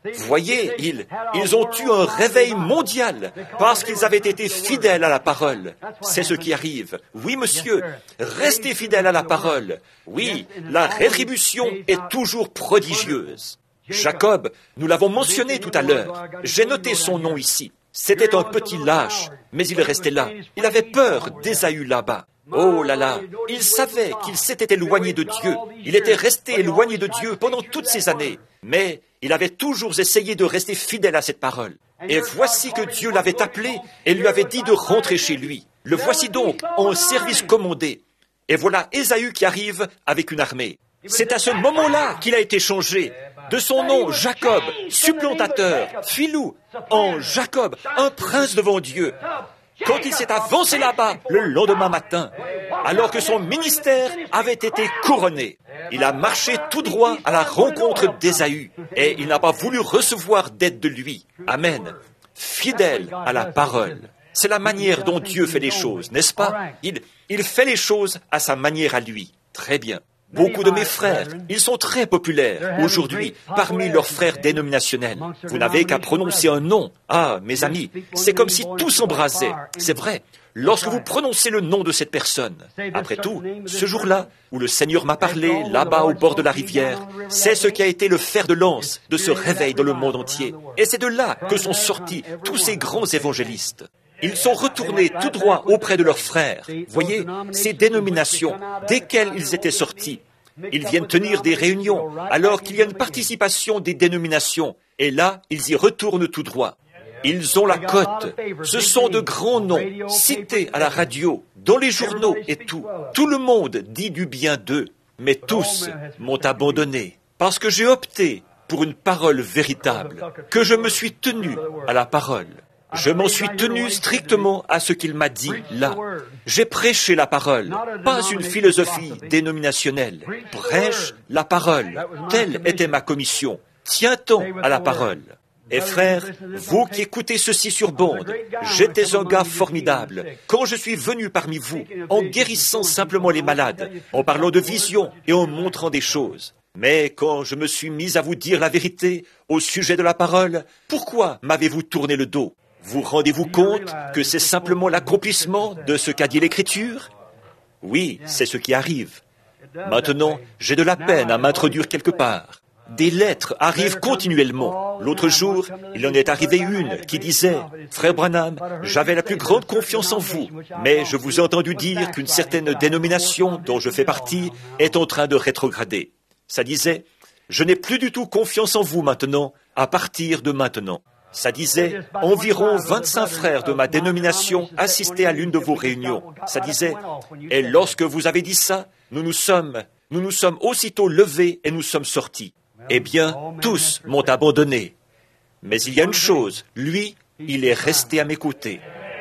Speaker 1: Voyez, ils, ils ont eu un réveil mondial parce qu'ils avaient été fidèles à la parole. C'est ce qui arrive. Oui, monsieur, restez fidèles à la parole. Oui, la rétribution est toujours prodigieuse. Jacob, nous l'avons mentionné tout à l'heure. J'ai noté son nom ici. C'était un petit lâche, mais il restait là. Il avait peur d'Ésaü là-bas. Oh là là, il savait qu'il s'était éloigné de Dieu. Il était resté éloigné de Dieu pendant toutes ces années. Mais il avait toujours essayé de rester fidèle à cette parole. Et voici que Dieu l'avait appelé et lui avait dit de rentrer chez lui. Le voici donc en service commandé. Et voilà Ésaü qui arrive avec une armée. C'est à ce moment-là qu'il a été changé. De son nom, Jacob, supplantateur, filou, en Jacob, un prince devant Dieu. Quand il s'est avancé là-bas le lendemain matin, alors que son ministère avait été couronné, il a marché tout droit à la rencontre d'Ésaü et il n'a pas voulu recevoir d'aide de lui. Amen. Fidèle à la parole. C'est la manière dont Dieu fait les choses, n'est-ce pas? Il, il fait les choses à sa manière à lui. Très bien. Beaucoup de mes frères, ils sont très populaires aujourd'hui parmi leurs frères dénominationnels. Vous n'avez qu'à prononcer un nom. Ah, mes amis, c'est comme si tout s'embrasait. C'est vrai. Lorsque vous prononcez le nom de cette personne, après tout, ce jour-là où le Seigneur m'a parlé, là-bas au bord de la rivière, c'est ce qui a été le fer de lance de ce réveil dans le monde entier. Et c'est de là que sont sortis tous ces grands évangélistes. Ils sont retournés tout droit auprès de leurs frères. Voyez, ces dénominations, desquelles ils étaient sortis. Ils viennent tenir des réunions, alors qu'il y a une participation des dénominations. Et là, ils y retournent tout droit. Ils ont la cote. Ce sont de grands noms, cités à la radio, dans les journaux et tout. Tout le monde dit du bien d'eux. Mais tous m'ont abandonné, parce que j'ai opté pour une parole véritable, que je me suis tenu à la parole. Je m'en suis tenu strictement à ce qu'il m'a dit là. J'ai prêché la parole, pas une philosophie dénominationnelle. Prêche la parole. Telle était ma commission. Tiens-t'en à la parole. Et frères, vous qui écoutez ceci sur bande, j'étais un gars formidable quand je suis venu parmi vous, en guérissant simplement les malades, en parlant de vision et en montrant des choses. Mais quand je me suis mis à vous dire la vérité au sujet de la parole, pourquoi m'avez-vous tourné le dos? Vous rendez-vous compte que c'est simplement l'accomplissement de ce qu'a dit l'Écriture? Oui, c'est ce qui arrive. Maintenant, j'ai de la peine à m'introduire quelque part. Des lettres arrivent continuellement. L'autre jour, il en est arrivé une qui disait « Frère Branham, j'avais la plus grande confiance en vous, mais je vous ai entendu dire qu'une certaine dénomination dont je fais partie est en train de rétrograder. » Ça disait « Je n'ai plus du tout confiance en vous maintenant, à partir de maintenant. » Ça disait, environ vingt-cinq frères de ma dénomination assistaient à l'une de vos réunions. Ça disait, et lorsque vous avez dit ça, nous nous sommes, nous nous sommes aussitôt levés et nous sommes sortis. Eh bien, tous m'ont abandonné. Mais il y a une chose, lui, il est resté à mes côtés.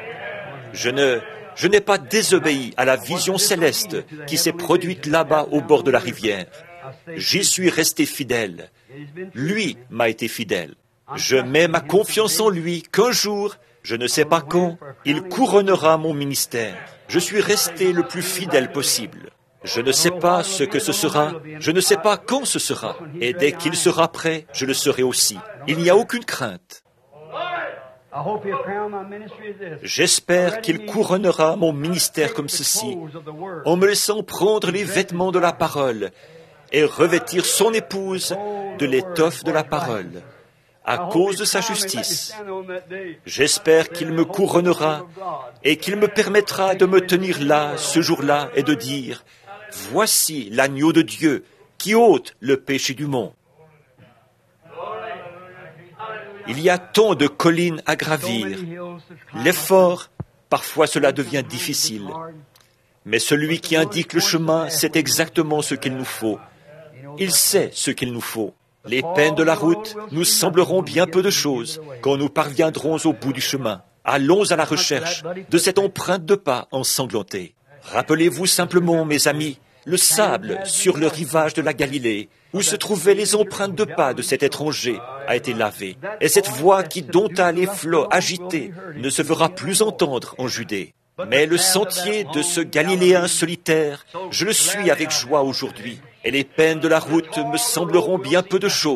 Speaker 1: Je ne, je n'ai pas désobéi à la vision céleste qui s'est produite là-bas au bord de la rivière. J'y suis resté fidèle. Lui m'a été fidèle. Je mets ma confiance en lui qu'un jour, je ne sais pas quand, il couronnera mon ministère. Je suis resté le plus fidèle possible. Je ne sais pas ce que ce sera, je ne sais pas quand ce sera, et dès qu'il sera prêt, je le serai aussi. Il n'y a aucune crainte. J'espère qu'il couronnera mon ministère comme ceci, en me laissant prendre les vêtements de la parole et revêtir son épouse de l'étoffe de la parole. À cause de sa justice. J'espère qu'il me couronnera et qu'il me permettra de me tenir là, ce jour-là, et de dire, « Voici l'agneau de Dieu qui ôte le péché du monde. » Il y a tant de collines à gravir. L'effort, parfois cela devient difficile. Mais celui qui indique le chemin sait exactement ce qu'il nous faut. Il sait ce qu'il nous faut. Les peines de la route nous sembleront bien peu de choses quand nous parviendrons au bout du chemin. Allons à la recherche de cette empreinte de pas ensanglantée. Rappelez-vous simplement, mes amis, le sable sur le rivage de la Galilée, où se trouvaient les empreintes de pas de cet étranger, a été lavé. Et cette voix qui dompta les flots agités ne se fera plus entendre en Judée. Mais le sentier de ce Galiléen solitaire, je le suis avec joie aujourd'hui. Et les peines de la route me sembleront bien peu de choses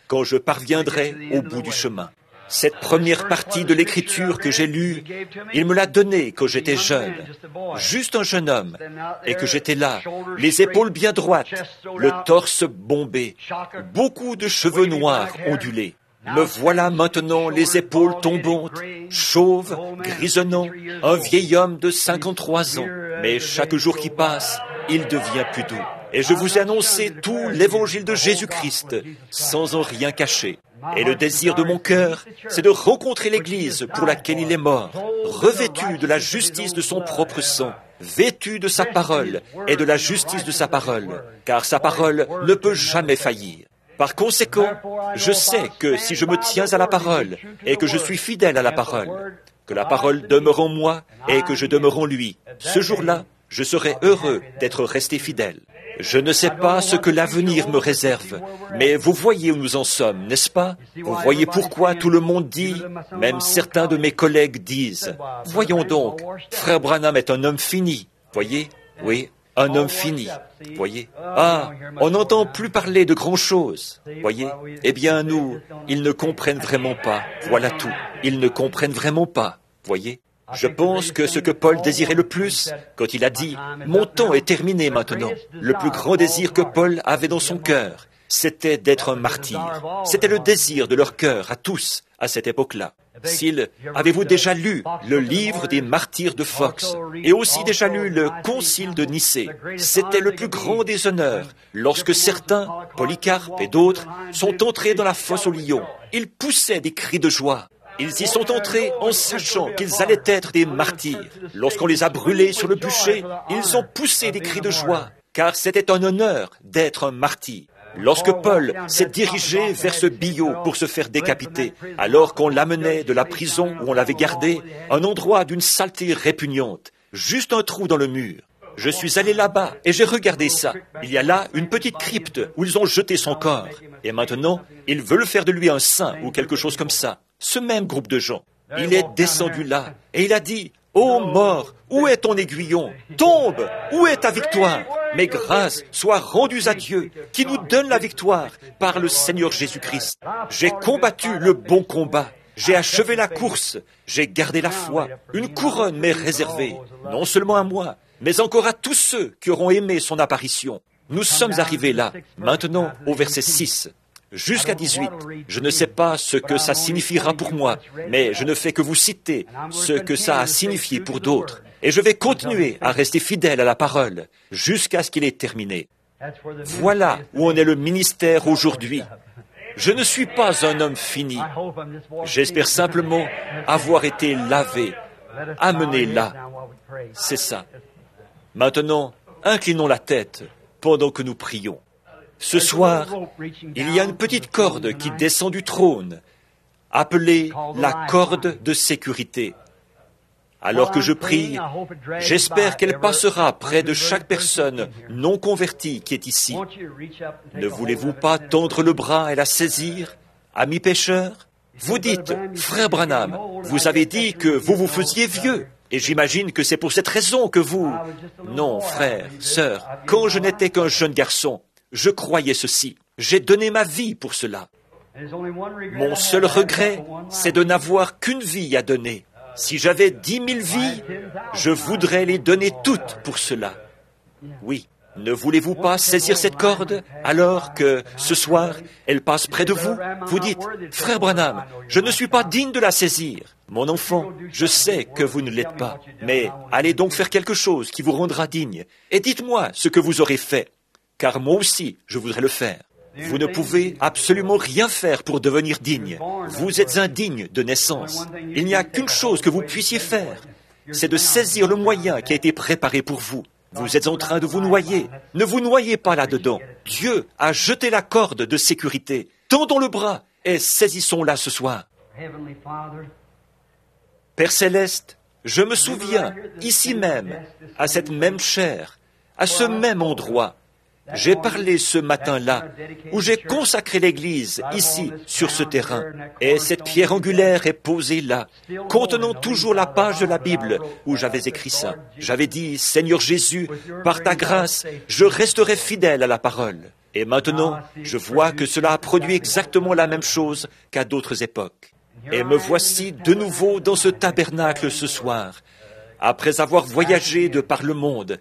Speaker 1: quand je parviendrai au bout du chemin. Cette première partie de l'Écriture que j'ai lue, il me l'a donnée quand j'étais jeune, juste un jeune homme, et que j'étais là, les épaules bien droites, le torse bombé, beaucoup de cheveux noirs ondulés. Me voilà maintenant les épaules tombantes, chauve, grisonnant, un vieil homme de cinquante-trois ans. Mais chaque jour qui passe, il devient plus doux. Et je vous ai annoncé tout l'évangile de Jésus-Christ, sans en rien cacher. Et le désir de mon cœur, c'est de rencontrer l'Église pour laquelle il est mort, revêtu de la justice de son propre sang, vêtu de sa parole et de la justice de sa parole, car sa parole ne peut jamais faillir. Par conséquent, je sais que si je me tiens à la parole et que je suis fidèle à la parole, que la parole demeure en moi et que je demeure en lui, ce jour-là, je serai heureux d'être resté fidèle. Je ne sais pas ce que l'avenir me réserve, mais vous voyez où nous en sommes, n'est-ce pas? Vous voyez pourquoi tout le monde dit, même certains de mes collègues disent, « Voyons donc, frère Branham est un homme fini. » Voyez? Oui, un homme fini. Voyez? Ah, on n'entend plus parler de grand-chose. Voyez? Eh bien, nous, ils ne comprennent vraiment pas. Voilà tout. Ils ne comprennent vraiment pas. Voyez? Je pense que ce que Paul désirait le plus, quand il a dit « Mon temps est terminé maintenant », le plus grand désir que Paul avait dans son cœur, c'était d'être un martyr. C'était le désir de leur cœur à tous, à cette époque-là. S'il, avez-vous déjà lu le livre des martyrs de Fox et aussi déjà lu le Concile de Nicée? C'était le plus grand des honneurs lorsque certains, Polycarpe et d'autres, sont entrés dans la fosse aux lions. Ils poussaient des cris de joie. Ils y sont entrés en sachant qu'ils allaient être des martyrs. Lorsqu'on les a brûlés sur le bûcher, ils ont poussé des cris de joie, car c'était un honneur d'être un martyr. Lorsque Paul s'est dirigé vers ce billot pour se faire décapiter, alors qu'on l'amenait de la prison où on l'avait gardé, un endroit d'une saleté répugnante, juste un trou dans le mur. Je suis allé là-bas et j'ai regardé ça. Il y a là une petite crypte où ils ont jeté son corps. Et maintenant, ils veulent faire de lui un saint ou quelque chose comme ça. Ce même groupe de gens. Il est descendu là et il a dit, « Ô mort, où est ton aiguillon? Tombe, où est ta victoire? Mais grâce soit rendue à Dieu, qui nous donne la victoire par le Seigneur Jésus-Christ. J'ai combattu le bon combat. J'ai achevé la course. J'ai gardé la foi. Une couronne m'est réservée, non seulement à moi, mais encore à tous ceux qui auront aimé son apparition. » Nous sommes arrivés là, maintenant au verset six. Jusqu'à dix-huit, je ne sais pas ce que ça signifiera pour moi, mais je ne fais que vous citer ce que ça a signifié pour d'autres. Et je vais continuer à rester fidèle à la parole jusqu'à ce qu'il ait terminé. Voilà où en est le ministère aujourd'hui. Je ne suis pas un homme fini. J'espère simplement avoir été lavé, amené là. C'est ça. Maintenant, inclinons la tête pendant que nous prions. Ce soir, il y a une petite corde qui descend du trône, appelée la corde de sécurité. Alors que je prie, j'espère qu'elle passera près de chaque personne non convertie qui est ici. Ne voulez-vous pas tendre le bras et la saisir, ami pécheur? Vous dites, frère Branham, vous avez dit que vous vous faisiez vieux. Et j'imagine que c'est pour cette raison que vous... Non, frère, sœur, quand je n'étais qu'un jeune garçon, je croyais ceci. J'ai donné ma vie pour cela. Mon seul regret, c'est de n'avoir qu'une vie à donner. Si j'avais dix mille vies, je voudrais les donner toutes pour cela. Oui. Ne voulez-vous pas saisir cette corde alors que, ce soir, elle passe près de vous? Vous dites, frère Branham, je ne suis pas digne de la saisir. Mon enfant, je sais que vous ne l'êtes pas, mais allez donc faire quelque chose qui vous rendra digne. Et dites-moi ce que vous aurez fait, car moi aussi, je voudrais le faire. Vous ne pouvez absolument rien faire pour devenir digne. Vous êtes indigne de naissance. Il n'y a qu'une chose que vous puissiez faire, c'est de saisir le moyen qui a été préparé pour vous. Vous êtes en train de vous noyer. Ne vous noyez pas là-dedans. Dieu a jeté la corde de sécurité. Tendons le bras et saisissons-la ce soir. Père Céleste, je me souviens, ici même, à cette même chaire, à ce même endroit, j'ai parlé ce matin-là, où j'ai consacré l'Église, ici, sur ce terrain, et cette pierre angulaire est posée là, contenant toujours la page de la Bible où j'avais écrit ça. J'avais dit, Seigneur Jésus, par ta grâce, je resterai fidèle à la parole. Et maintenant, je vois que cela a produit exactement la même chose qu'à d'autres époques. Et me voici de nouveau dans ce tabernacle ce soir, après avoir voyagé de par le monde.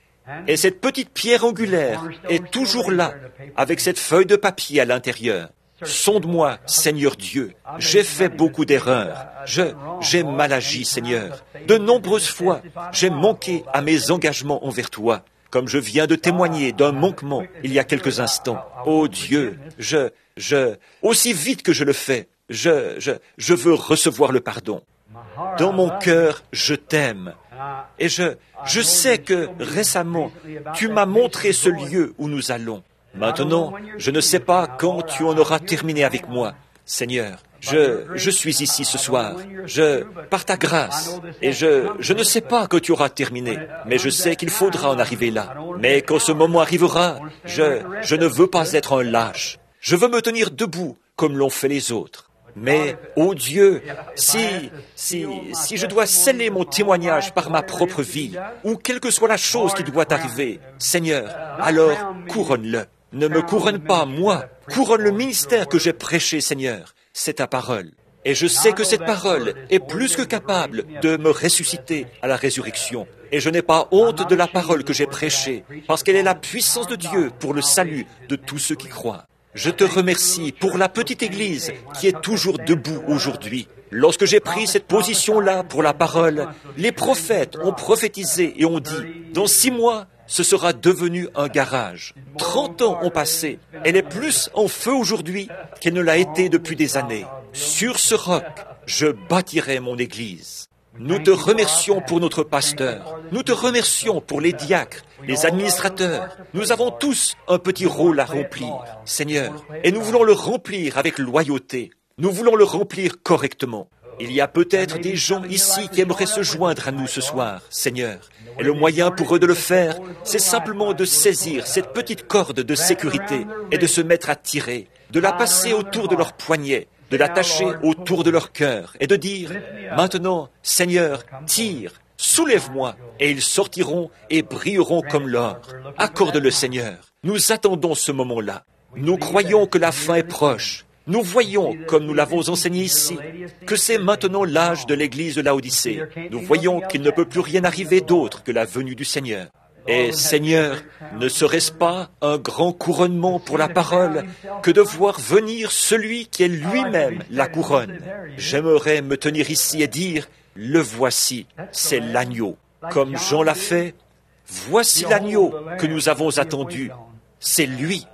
Speaker 1: Et cette petite pierre angulaire est toujours là, avec cette feuille de papier à l'intérieur. Sonde-moi, Seigneur Dieu, j'ai fait beaucoup d'erreurs. Je, j'ai mal agi, Seigneur. De nombreuses fois, j'ai manqué à mes engagements envers toi, comme je viens de témoigner d'un manquement il y a quelques instants. Oh Dieu, je, je, aussi vite que je le fais, je, je, je veux recevoir le pardon. Dans mon cœur, je t'aime. Et je, je sais que récemment, tu m'as montré ce lieu où nous allons. Maintenant, je ne sais pas quand tu en auras terminé avec moi. Seigneur, je, je suis ici ce soir, je, par ta grâce, et je, je ne sais pas quand tu auras terminé, mais je sais qu'il faudra en arriver là. Mais quand ce moment arrivera, je, je ne veux pas être un lâche. Je veux me tenir debout comme l'ont fait les autres. Mais, ô Dieu, si, si, si je dois sceller mon témoignage par ma propre vie, ou quelle que soit la chose qui doit arriver, Seigneur, alors couronne-le. Ne me couronne pas, moi, couronne le ministère que j'ai prêché, Seigneur. C'est ta parole. Et je sais que cette parole est plus que capable de me ressusciter à la résurrection. Et je n'ai pas honte de la parole que j'ai prêchée, parce qu'elle est la puissance de Dieu pour le salut de tous ceux qui croient. Je te remercie pour la petite Église qui est toujours debout aujourd'hui. Lorsque j'ai pris cette position-là pour la parole, les prophètes ont prophétisé et ont dit, dans six mois, ce sera devenu un garage. Trente ans ont passé. Elle est plus en feu aujourd'hui qu'elle ne l'a été depuis des années. Sur ce roc, je bâtirai mon Église. Nous te remercions pour notre pasteur. Nous te remercions pour les diacres, les administrateurs. Nous avons tous un petit rôle à remplir, Seigneur, et nous voulons le remplir avec loyauté. Nous voulons le remplir correctement. Il y a peut-être des gens ici qui aimeraient se joindre à nous ce soir, Seigneur. Et le moyen pour eux de le faire, c'est simplement de saisir cette petite corde de sécurité et de se mettre à tirer, de la passer autour de leur poignet, de l'attacher autour de leur cœur et de dire, maintenant, Seigneur, tire, soulève-moi, et ils sortiront et brilleront comme l'or. Accorde-le, Seigneur. Nous attendons ce moment-là. Nous croyons que la fin est proche. Nous voyons, comme nous l'avons enseigné ici, que c'est maintenant l'âge de l'Église de Laodicée. Nous voyons qu'il ne peut plus rien arriver d'autre que la venue du Seigneur. Et Seigneur, ne serait-ce pas un grand couronnement pour la parole que de voir venir celui qui est lui-même la couronne? J'aimerais me tenir ici et dire, le voici, c'est l'agneau. Comme Jean l'a fait, voici l'agneau que nous avons attendu, c'est lui.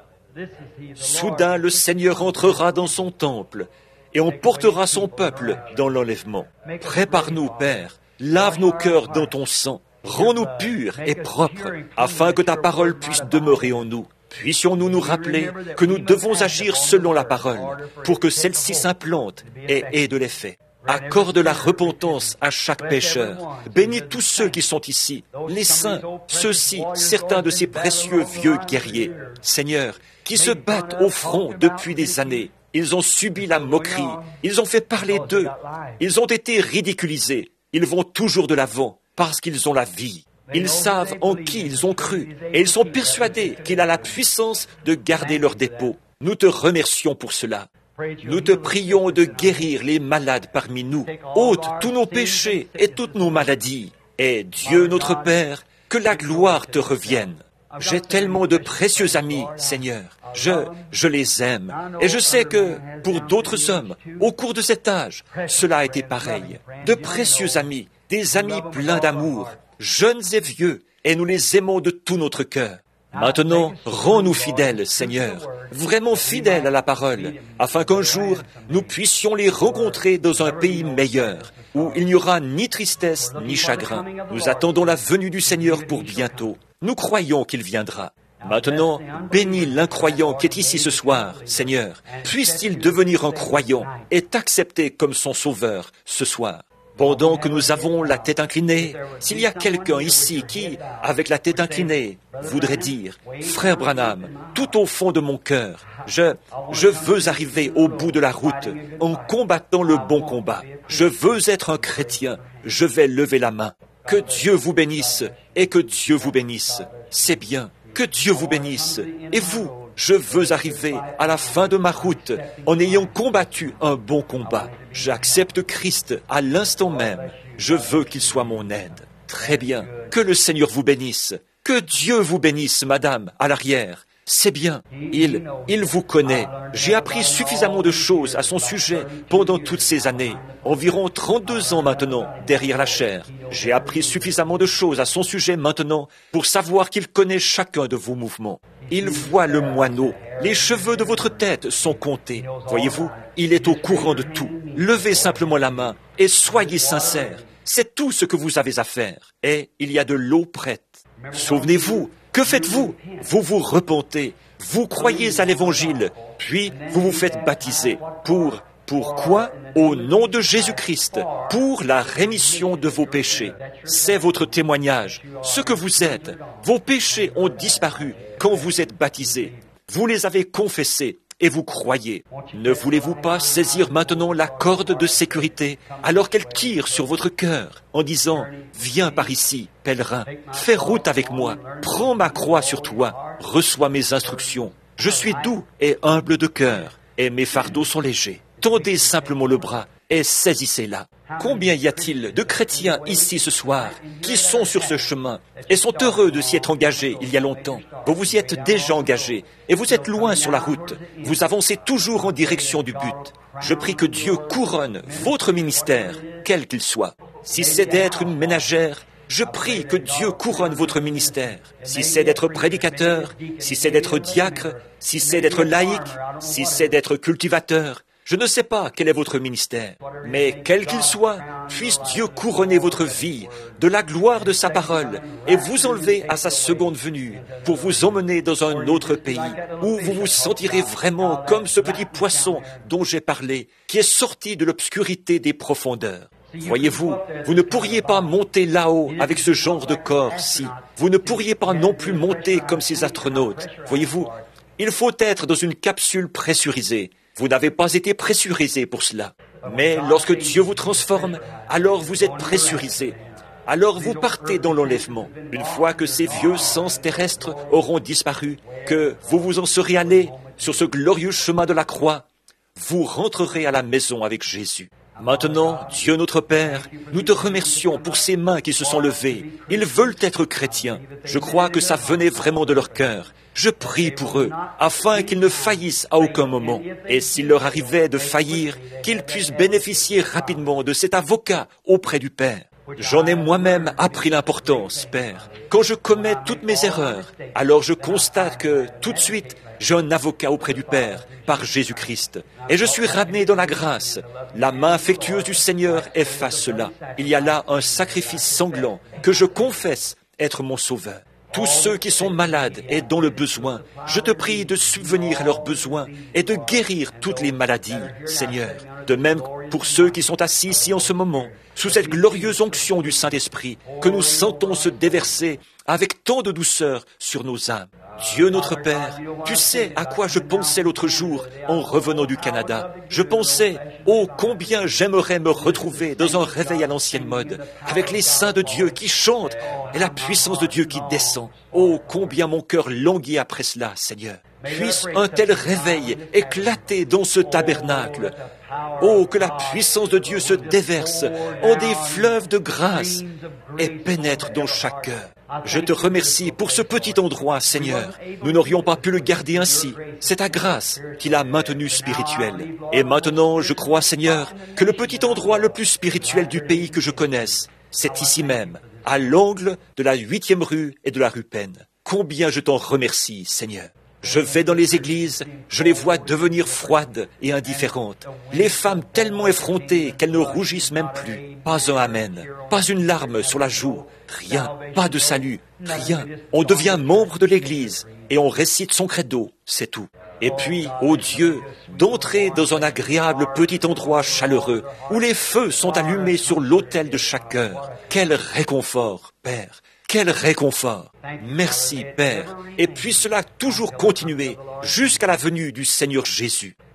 Speaker 1: Soudain, le Seigneur entrera dans son temple et on portera son peuple dans l'enlèvement. Prépare-nous, Père, lave nos cœurs dans ton sang, rends-nous purs et propres, afin que ta parole puisse demeurer en nous. Puissions-nous nous rappeler que nous devons agir selon la parole, pour que celle-ci s'implante et ait de l'effet. Accorde la repentance à chaque pécheur. Bénis tous ceux qui sont ici, les saints, ceux-ci, certains de ces précieux vieux guerriers. Seigneur, qui se battent au front depuis des années. Ils ont subi la moquerie, ils ont fait parler d'eux, ils ont été ridiculisés. Ils vont toujours de l'avant parce qu'ils ont la vie. Ils savent en qui ils ont cru et ils sont persuadés qu'il a la puissance de garder leur dépôt. Nous te remercions pour cela. Nous te prions de guérir les malades parmi nous. Ôte tous nos péchés et toutes nos maladies. Et Dieu notre Père, que la gloire te revienne. J'ai tellement de précieux amis, Seigneur. Je, je les aime. Et je sais que, pour d'autres hommes, au cours de cet âge, cela a été pareil. De précieux amis, des amis pleins d'amour, jeunes et vieux, et nous les aimons de tout notre cœur. Maintenant, rends-nous fidèles, Seigneur, vraiment fidèles à la parole, afin qu'un jour, nous puissions les rencontrer dans un pays meilleur, où il n'y aura ni tristesse ni chagrin. Nous attendons la venue du Seigneur pour bientôt. Nous croyons qu'il viendra. Maintenant, bénis l'incroyant qui est ici ce soir, Seigneur. Puisse-t-il devenir un croyant et t'accepter comme son sauveur ce soir. Pendant que nous avons la tête inclinée, s'il y a quelqu'un ici qui, avec la tête inclinée, voudrait dire, « Frère Branham, tout au fond de mon cœur, je, je veux arriver au bout de la route en combattant le bon combat. Je veux être un chrétien. Je vais lever la main. Que Dieu vous bénisse et que Dieu vous bénisse. C'est bien. Que Dieu vous bénisse. Et vous, Je veux arriver à la fin de ma route en ayant combattu un bon combat. J'accepte Christ à l'instant même. Je veux qu'il soit mon aide. Très bien. Que le Seigneur vous bénisse. Que Dieu vous bénisse, madame, à l'arrière. C'est bien. Il, il vous connaît. J'ai appris suffisamment de choses à son sujet pendant toutes ces années. Environ trente-deux ans maintenant, derrière la chair. J'ai appris suffisamment de choses à son sujet maintenant pour savoir qu'il connaît chacun de vos mouvements. Il voit le moineau. Les cheveux de votre tête sont comptés. Voyez-vous, il est au courant de tout. Levez simplement la main et soyez sincères. C'est tout ce que vous avez à faire. Et il y a de l'eau prête. Souvenez-vous, que faites-vous? Vous vous repentez, vous croyez à l'Évangile, puis vous vous faites baptiser. Pour, pourquoi? Au nom de Jésus-Christ, pour la rémission de vos péchés. C'est votre témoignage, ce que vous êtes. Vos péchés ont disparu quand vous êtes baptisés. Vous les avez confessés et vous croyez. Ne voulez-vous pas saisir maintenant la corde de sécurité alors qu'elle tire sur votre cœur en disant « Viens par ici, pèlerin, fais route avec moi, prends ma croix sur toi, reçois mes instructions. Je suis doux et humble de cœur et mes fardeaux sont légers. Tendez simplement le bras et saisissez-la. » Combien y a-t-il de chrétiens ici ce soir qui sont sur ce chemin et sont heureux de s'y être engagés il y a longtemps? Vous vous y êtes déjà engagés et vous êtes loin sur la route. Vous avancez toujours en direction du but. Je prie que Dieu couronne votre ministère, quel qu'il soit. Si c'est d'être une ménagère, je prie que Dieu couronne votre ministère. Si c'est d'être prédicateur, si c'est d'être diacre, si c'est d'être laïc, si c'est d'être cultivateur, je ne sais pas quel est votre ministère, mais quel qu'il soit, puisse Dieu couronner votre vie de la gloire de sa parole et vous enlever à sa seconde venue pour vous emmener dans un autre pays où vous vous sentirez vraiment comme ce petit poisson dont j'ai parlé, qui est sorti de l'obscurité des profondeurs. Voyez-vous, vous ne pourriez pas monter là-haut avec ce genre de corps-ci. Vous ne pourriez pas non plus monter comme ces astronautes. Voyez-vous, il faut être dans une capsule pressurisée. Vous n'avez pas été pressurisé pour cela. Mais lorsque Dieu vous transforme, alors vous êtes pressurisé. Alors vous partez dans l'enlèvement. Une fois que ces vieux sens terrestres auront disparu, que vous vous en serez allé sur ce glorieux chemin de la croix, vous rentrerez à la maison avec Jésus. Maintenant, Dieu notre Père, nous te remercions pour ces mains qui se sont levées. Ils veulent être chrétiens. Je crois que ça venait vraiment de leur cœur. Je prie pour eux, afin qu'ils ne faillissent à aucun moment. Et s'il leur arrivait de faillir, qu'ils puissent bénéficier rapidement de cet avocat auprès du Père. J'en ai moi-même appris l'importance, Père. Quand je commets toutes mes erreurs, alors je constate que, tout de suite, j'ai un avocat auprès du Père, par Jésus-Christ. Et je suis ramené dans la grâce. La main affectueuse du Seigneur efface cela. Il y a là un sacrifice sanglant que je confesse être mon sauveur. Tous ceux qui sont malades et dont le besoin, je te prie de subvenir à leurs besoins et de guérir toutes les maladies, Seigneur. De même pour ceux qui sont assis ici en ce moment, sous cette glorieuse onction du Saint-Esprit que nous sentons se déverser avec tant de douceur sur nos âmes. Dieu notre Père, tu sais à quoi je pensais l'autre jour en revenant du Canada. Je pensais, oh combien j'aimerais me retrouver dans un réveil à l'ancienne mode, avec les saints de Dieu qui chantent et la puissance de Dieu qui descend. Oh combien mon cœur languit après cela, Seigneur. Puisse un tel réveil éclater dans ce tabernacle. Oh, que la puissance de Dieu se déverse en des fleuves de grâce et pénètre dans chaque cœur. Je te remercie pour ce petit endroit, Seigneur. Nous n'aurions pas pu le garder ainsi. C'est ta grâce qui l'a maintenu spirituel. Et maintenant, je crois, Seigneur, que le petit endroit le plus spirituel du pays que je connaisse, c'est ici même, à l'angle de la huitième rue et de la rue Penn. Combien je t'en remercie, Seigneur. Je vais dans les églises, je les vois devenir froides et indifférentes. Les femmes tellement effrontées qu'elles ne rougissent même plus. Pas un amen, pas une larme sur la joue, rien, pas de salut, rien. On devient membre de l'église et on récite son credo, c'est tout. Et puis, ô Dieu, d'entrer dans un agréable petit endroit chaleureux où les feux sont allumés sur l'autel de chaque cœur. Quel réconfort, Père! Quel réconfort! Merci, Père, et puisse cela toujours continuer jusqu'à la venue du Seigneur Jésus.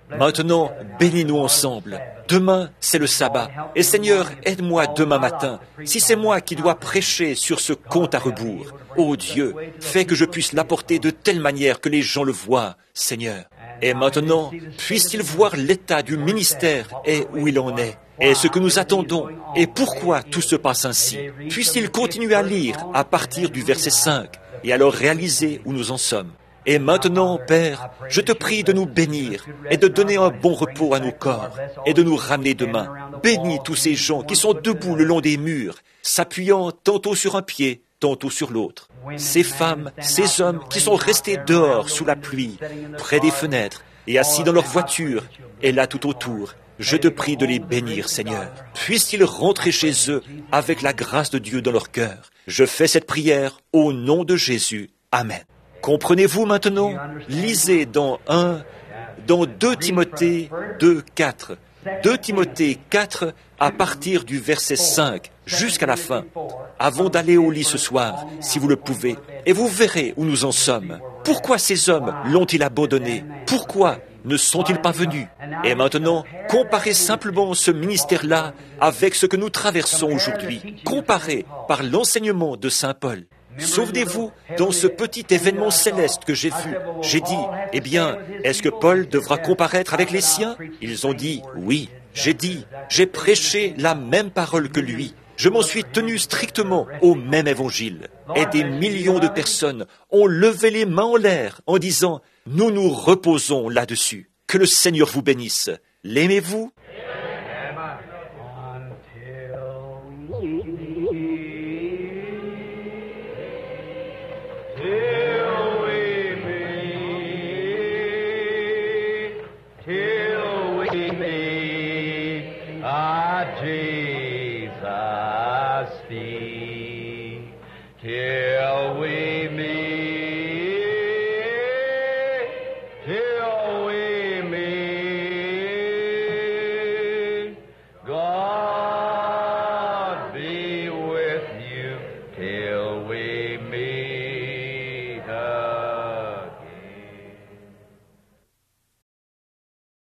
Speaker 1: Maintenant, bénis-nous ensemble. Demain, c'est le sabbat. Et Seigneur, aide-moi demain matin, si c'est moi qui dois prêcher sur ce compte à rebours. Ô Dieu, fais que je puisse l'apporter de telle manière que les gens le voient, Seigneur. Et maintenant, puisse-t-il voir l'état du ministère et où il en est, et ce que nous attendons, et pourquoi tout se passe ainsi. Puisse-t-il continuer à lire à partir du verset cinq, et alors réaliser où nous en sommes. Et maintenant, Père, je te prie de nous bénir et de donner un bon repos à nos corps et de nous ramener demain. Bénis tous ces gens qui sont debout le long des murs, s'appuyant tantôt sur un pied, tantôt sur l'autre. Ces femmes, ces hommes qui sont restés dehors sous la pluie, près des fenêtres et assis dans leur voiture et là tout autour. Je te prie de les bénir, Seigneur. Puissent-ils rentrer chez eux avec la grâce de Dieu dans leur cœur. Je fais cette prière au nom de Jésus. Amen. Comprenez-vous maintenant? Lisez dans un, dans deux Timothée deux, quatre. deux Timothée quatre à partir du verset cinq jusqu'à la fin, avant d'aller au lit ce soir, si vous le pouvez, et vous verrez où nous en sommes. Pourquoi ces hommes l'ont-ils abandonné? Pourquoi ne sont-ils pas venus? Et maintenant, comparez simplement ce ministère-là avec ce que nous traversons aujourd'hui. Comparez par l'enseignement de Saint Paul. Souvenez-vous, dans ce petit événement céleste que j'ai vu, j'ai dit, eh bien, est-ce que Paul devra comparaître avec les siens? Ils ont dit, oui. J'ai dit, j'ai prêché la même parole que lui. Je m'en suis tenu strictement au même évangile. Et des millions de personnes ont levé les mains en l'air en disant, nous nous reposons là-dessus. Que le Seigneur vous bénisse. L'aimez-vous?
Speaker 2: Till we